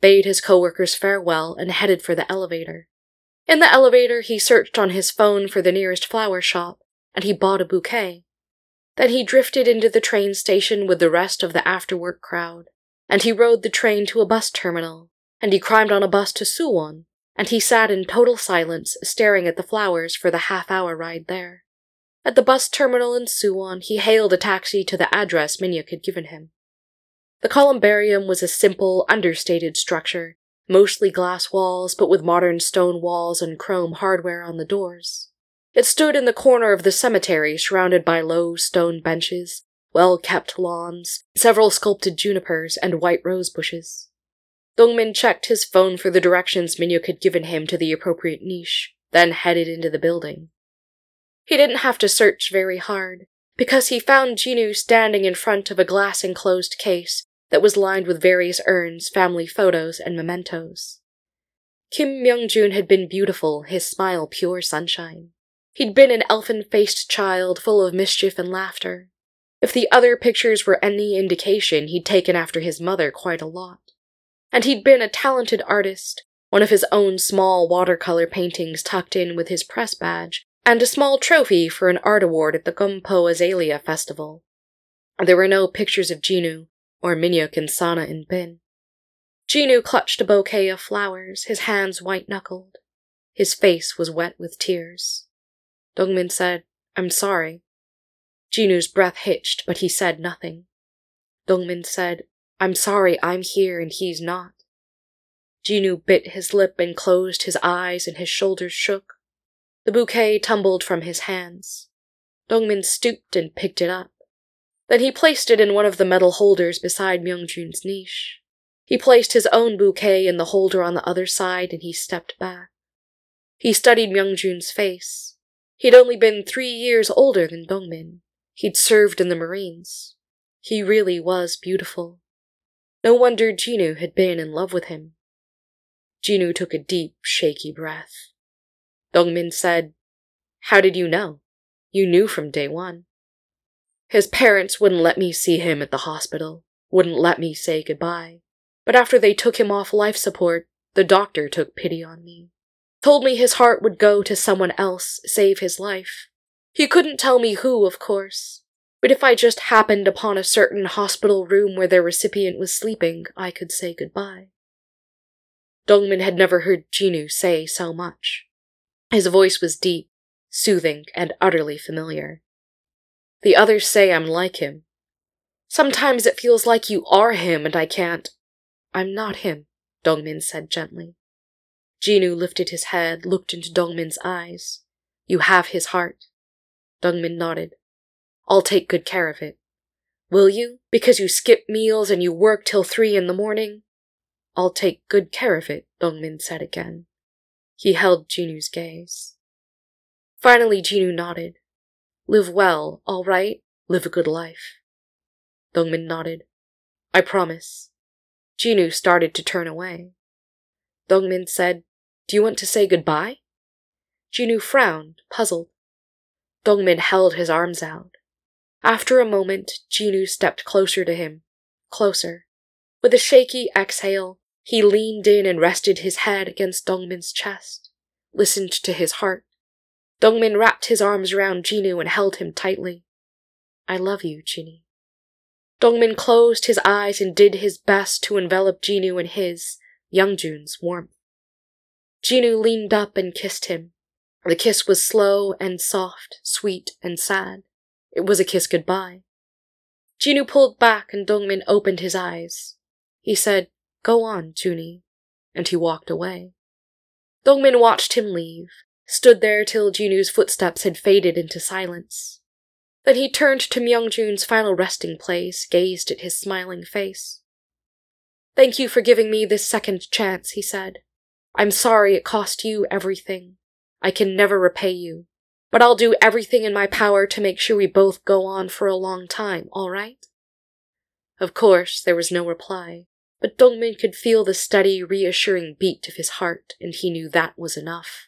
bade his coworkers farewell, and headed for the elevator. In the elevator, he searched on his phone for the nearest flower shop, and he bought a bouquet. Then he drifted into the train station with the rest of the after-work crowd, and he rode the train to a bus terminal, and he climbed on a bus to Suwon, and he sat in total silence, staring at the flowers for the half-hour ride there. At the bus terminal in Suwon, he hailed a taxi to the address Minhyuk had given him. The columbarium was a simple, understated structure, mostly glass walls, but with modern stone walls and chrome hardware on the doors. It stood in the corner of the cemetery, surrounded by low stone benches, well-kept lawns, several sculpted junipers, and white rose bushes. Dongmin checked his phone for the directions Minhyuk had given him to the appropriate niche, then headed into the building. He didn't have to search very hard, because he found Jinu standing in front of a glass-enclosed case that was lined with various urns, family photos, and mementos. Kim Myung-jun had been beautiful, his smile pure sunshine. He'd been an elfin-faced child full of mischief and laughter. If the other pictures were any indication, he'd taken after his mother quite a lot. And he'd been a talented artist, one of his own small watercolor paintings tucked in with his press badge, and a small trophy for an art award at the Gumpo Azalea Festival. There were no pictures of Jinu, or Minhyuk and Sana and Bin. Jinu clutched a bouquet of flowers, his hands white-knuckled. His face was wet with tears. Dongmin said, "I'm sorry." Jinu's breath hitched, but he said nothing. Dongmin said, "I'm sorry I'm here and he's not." Jinu bit his lip and closed his eyes and his shoulders shook. The bouquet tumbled from his hands. Dongmin stooped and picked it up. Then he placed it in one of the metal holders beside Myung-jun's niche. He placed his own bouquet in the holder on the other side and he stepped back. He studied Myung-jun's face. He'd only been three years older than Dongmin. He'd served in the Marines. He really was beautiful. No wonder Jinu had been in love with him. Jinu took a deep, shaky breath. Dongmin said, "How did you know? You knew from day one." His parents wouldn't let me see him at the hospital, wouldn't let me say goodbye. But after they took him off life support, the doctor took pity on me. Told me his heart would go to someone else, save his life. He couldn't tell me who, of course. But if I just happened upon a certain hospital room where their recipient was sleeping, I could say goodbye. Dongmin had never heard Jinu say so much. His voice was deep, soothing, and utterly familiar. The others say I'm like him. Sometimes it feels like you are him and I can't. I'm not him, Dongmin said gently. Jinu lifted his head, looked into Dongmin's eyes. You have his heart. Dongmin nodded. I'll take good care of it. Will you? Because you skip meals and you work till three in the morning? I'll take good care of it, Dongmin said again. He held Jinu's gaze. Finally Jinu nodded. Live well, all right? Live a good life. Dongmin nodded. I promise. Jinu started to turn away. Dongmin said, Do you want to say goodbye? Jinu frowned, puzzled. Dongmin held his arms out. After a moment, Jinu stepped closer to him. Closer. With a shaky exhale, he leaned in and rested his head against Dongmin's chest, listened to his heart. Dongmin wrapped his arms around Jinu and held him tightly. I love you, Jini. Dongmin closed his eyes and did his best to envelop Jinu in his, Youngjun's, warmth. Jinu leaned up and kissed him. The kiss was slow and soft, sweet and sad. It was a kiss goodbye. Jinu pulled back and Dongmin opened his eyes. He said, Go on, Juni, and he walked away. Dongmin watched him leave, stood there till Jinu's footsteps had faded into silence. Then he turned to Myungjun's final resting place, gazed at his smiling face. Thank you for giving me this second chance, he said. I'm sorry it cost you everything. I can never repay you, but I'll do everything in my power to make sure we both go on for a long time, all right? Of course, there was no reply, but Dongmin could feel the steady, reassuring beat of his heart, and he knew that was enough.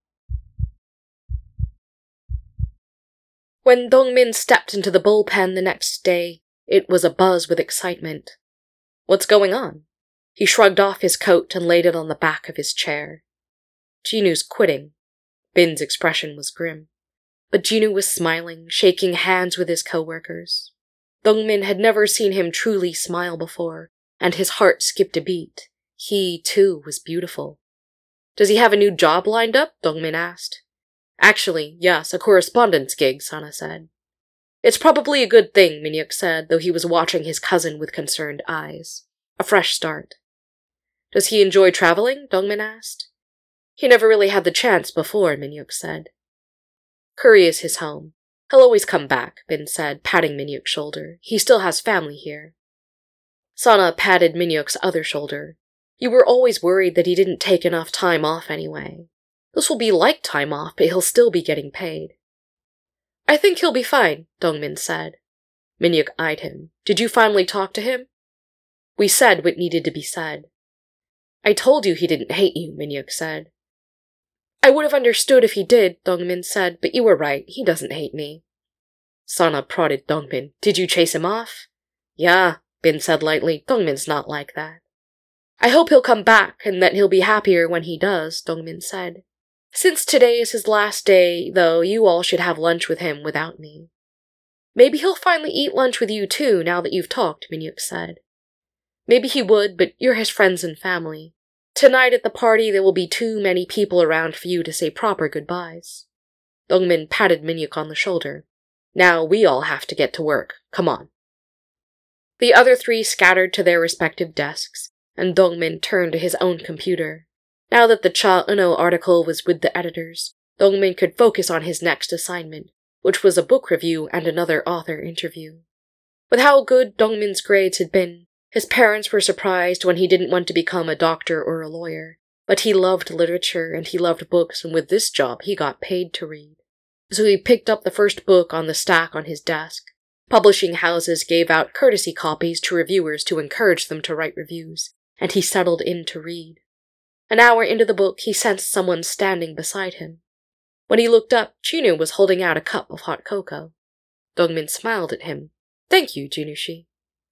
When Dongmin stepped into the bullpen the next day, it was abuzz with excitement. What's going on? He shrugged off his coat and laid it on the back of his chair. Jinu's quitting. Bin's expression was grim. But Jinu was smiling, shaking hands with his co-workers. Dongmin had never seen him truly smile before, and his heart skipped a beat. He, too, was beautiful. Does he have a new job lined up? Dongmin asked. Actually, yes, a correspondence gig, Sana said. It's probably a good thing, Minhyuk said, though he was watching his cousin with concerned eyes. A fresh start. Does he enjoy traveling? Dongmin asked. He never really had the chance before, Minhyuk said. Korea is his home. He'll always come back, Bin said, patting Minhyuk's shoulder. He still has family here. Sana patted Minhyuk's other shoulder. You were always worried that he didn't take enough time off anyway. This will be like time off, but he'll still be getting paid. I think he'll be fine, Dongmin said. Minhyuk eyed him. Did you finally talk to him? We said what needed to be said. I told you he didn't hate you, Minhyuk said. I would have understood if he did, Dongmin said, but you were right, he doesn't hate me. Sana prodded Dongmin. Did you chase him off? Yeah, Bin said lightly. Dongmin's not like that. I hope he'll come back, and that he'll be happier when he does, Dongmin said. Since today is his last day, though, you all should have lunch with him without me. Maybe he'll finally eat lunch with you too, now that you've talked, Minhyuk said. Maybe he would, but you're his friends and family. Tonight at the party there will be too many people around for you to say proper goodbyes. Dongmin patted Minhyuk on the shoulder. Now we all have to get to work. Come on. The other three scattered to their respective desks, and Dongmin turned to his own computer. Now that the Cha Eun-oh article was with the editors, Dongmin could focus on his next assignment, which was a book review and another author interview. With how good Dongmin's grades had been, his parents were surprised when he didn't want to become a doctor or a lawyer, but he loved literature and he loved books, and with this job he got paid to read. So he picked up the first book on the stack on his desk. Publishing houses gave out courtesy copies to reviewers to encourage them to write reviews, and he settled in to read. An hour into the book, he sensed someone standing beside him. When he looked up, Jinu was holding out a cup of hot cocoa. Dongmin smiled at him. Thank you, Jinushi.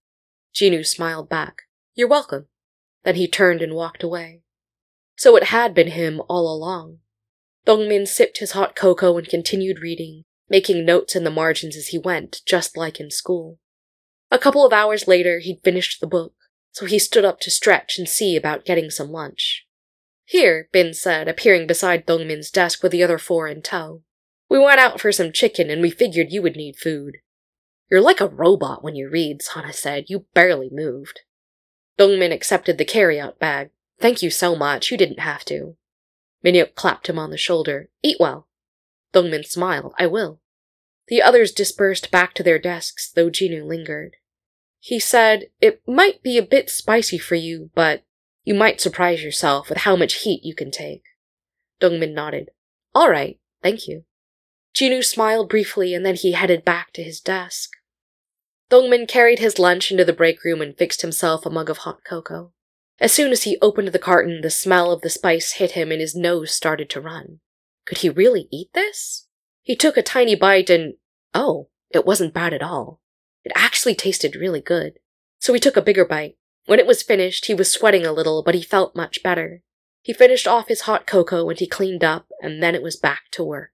Jinu smiled back. You're welcome. Then he turned and walked away. So it had been him all along. Dongmin sipped his hot cocoa and continued reading, making notes in the margins as he went, just like in school. A couple of hours later, he'd finished the book, so he stood up to stretch and see about getting some lunch. Here, Bin said, appearing beside Dongmin's desk with the other four in tow. We went out for some chicken and we figured you would need food. You're like a robot when you read, Sana said. You barely moved. Dongmin accepted the carry-out bag. Thank you so much, you didn't have to. Minhyuk clapped him on the shoulder. Eat well. Dongmin smiled. I will. The others dispersed back to their desks, though Jinu lingered. He said, It might be a bit spicy for you, but you might surprise yourself with how much heat you can take. Dongmin nodded. All right, thank you. Jinu smiled briefly and then he headed back to his desk. Dongmin carried his lunch into the break room and fixed himself a mug of hot cocoa. As soon as he opened the carton, the smell of the spice hit him and his nose started to run. Could he really eat this? He took a tiny bite and, oh, it wasn't bad at all. It actually tasted really good. So he took a bigger bite. When it was finished, he was sweating a little, but he felt much better. He finished off his hot cocoa and he cleaned up, and then it was back to work.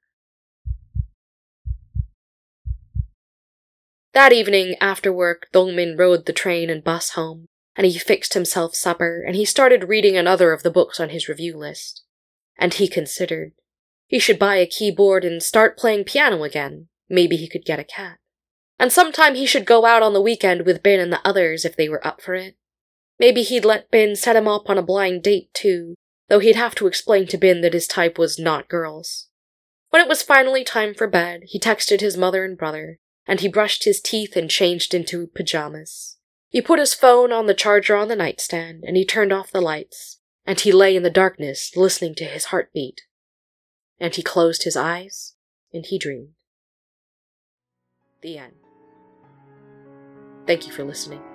That evening, after work, Dongmin rode the train and bus home, and he fixed himself supper, and he started reading another of the books on his review list. And he considered. He should buy a keyboard and start playing piano again. Maybe he could get a cat. And sometime he should go out on the weekend with Bin and the others if they were up for it. Maybe he'd let Bin set him up on a blind date too, though he'd have to explain to Bin that his type was not girls. When it was finally time for bed, he texted his mother and brother, and he brushed his teeth and changed into pajamas. He put his phone on the charger on the nightstand, and he turned off the lights, and he lay in the darkness listening to his heartbeat. And he closed his eyes, and he dreamed. The end. Thank you for listening.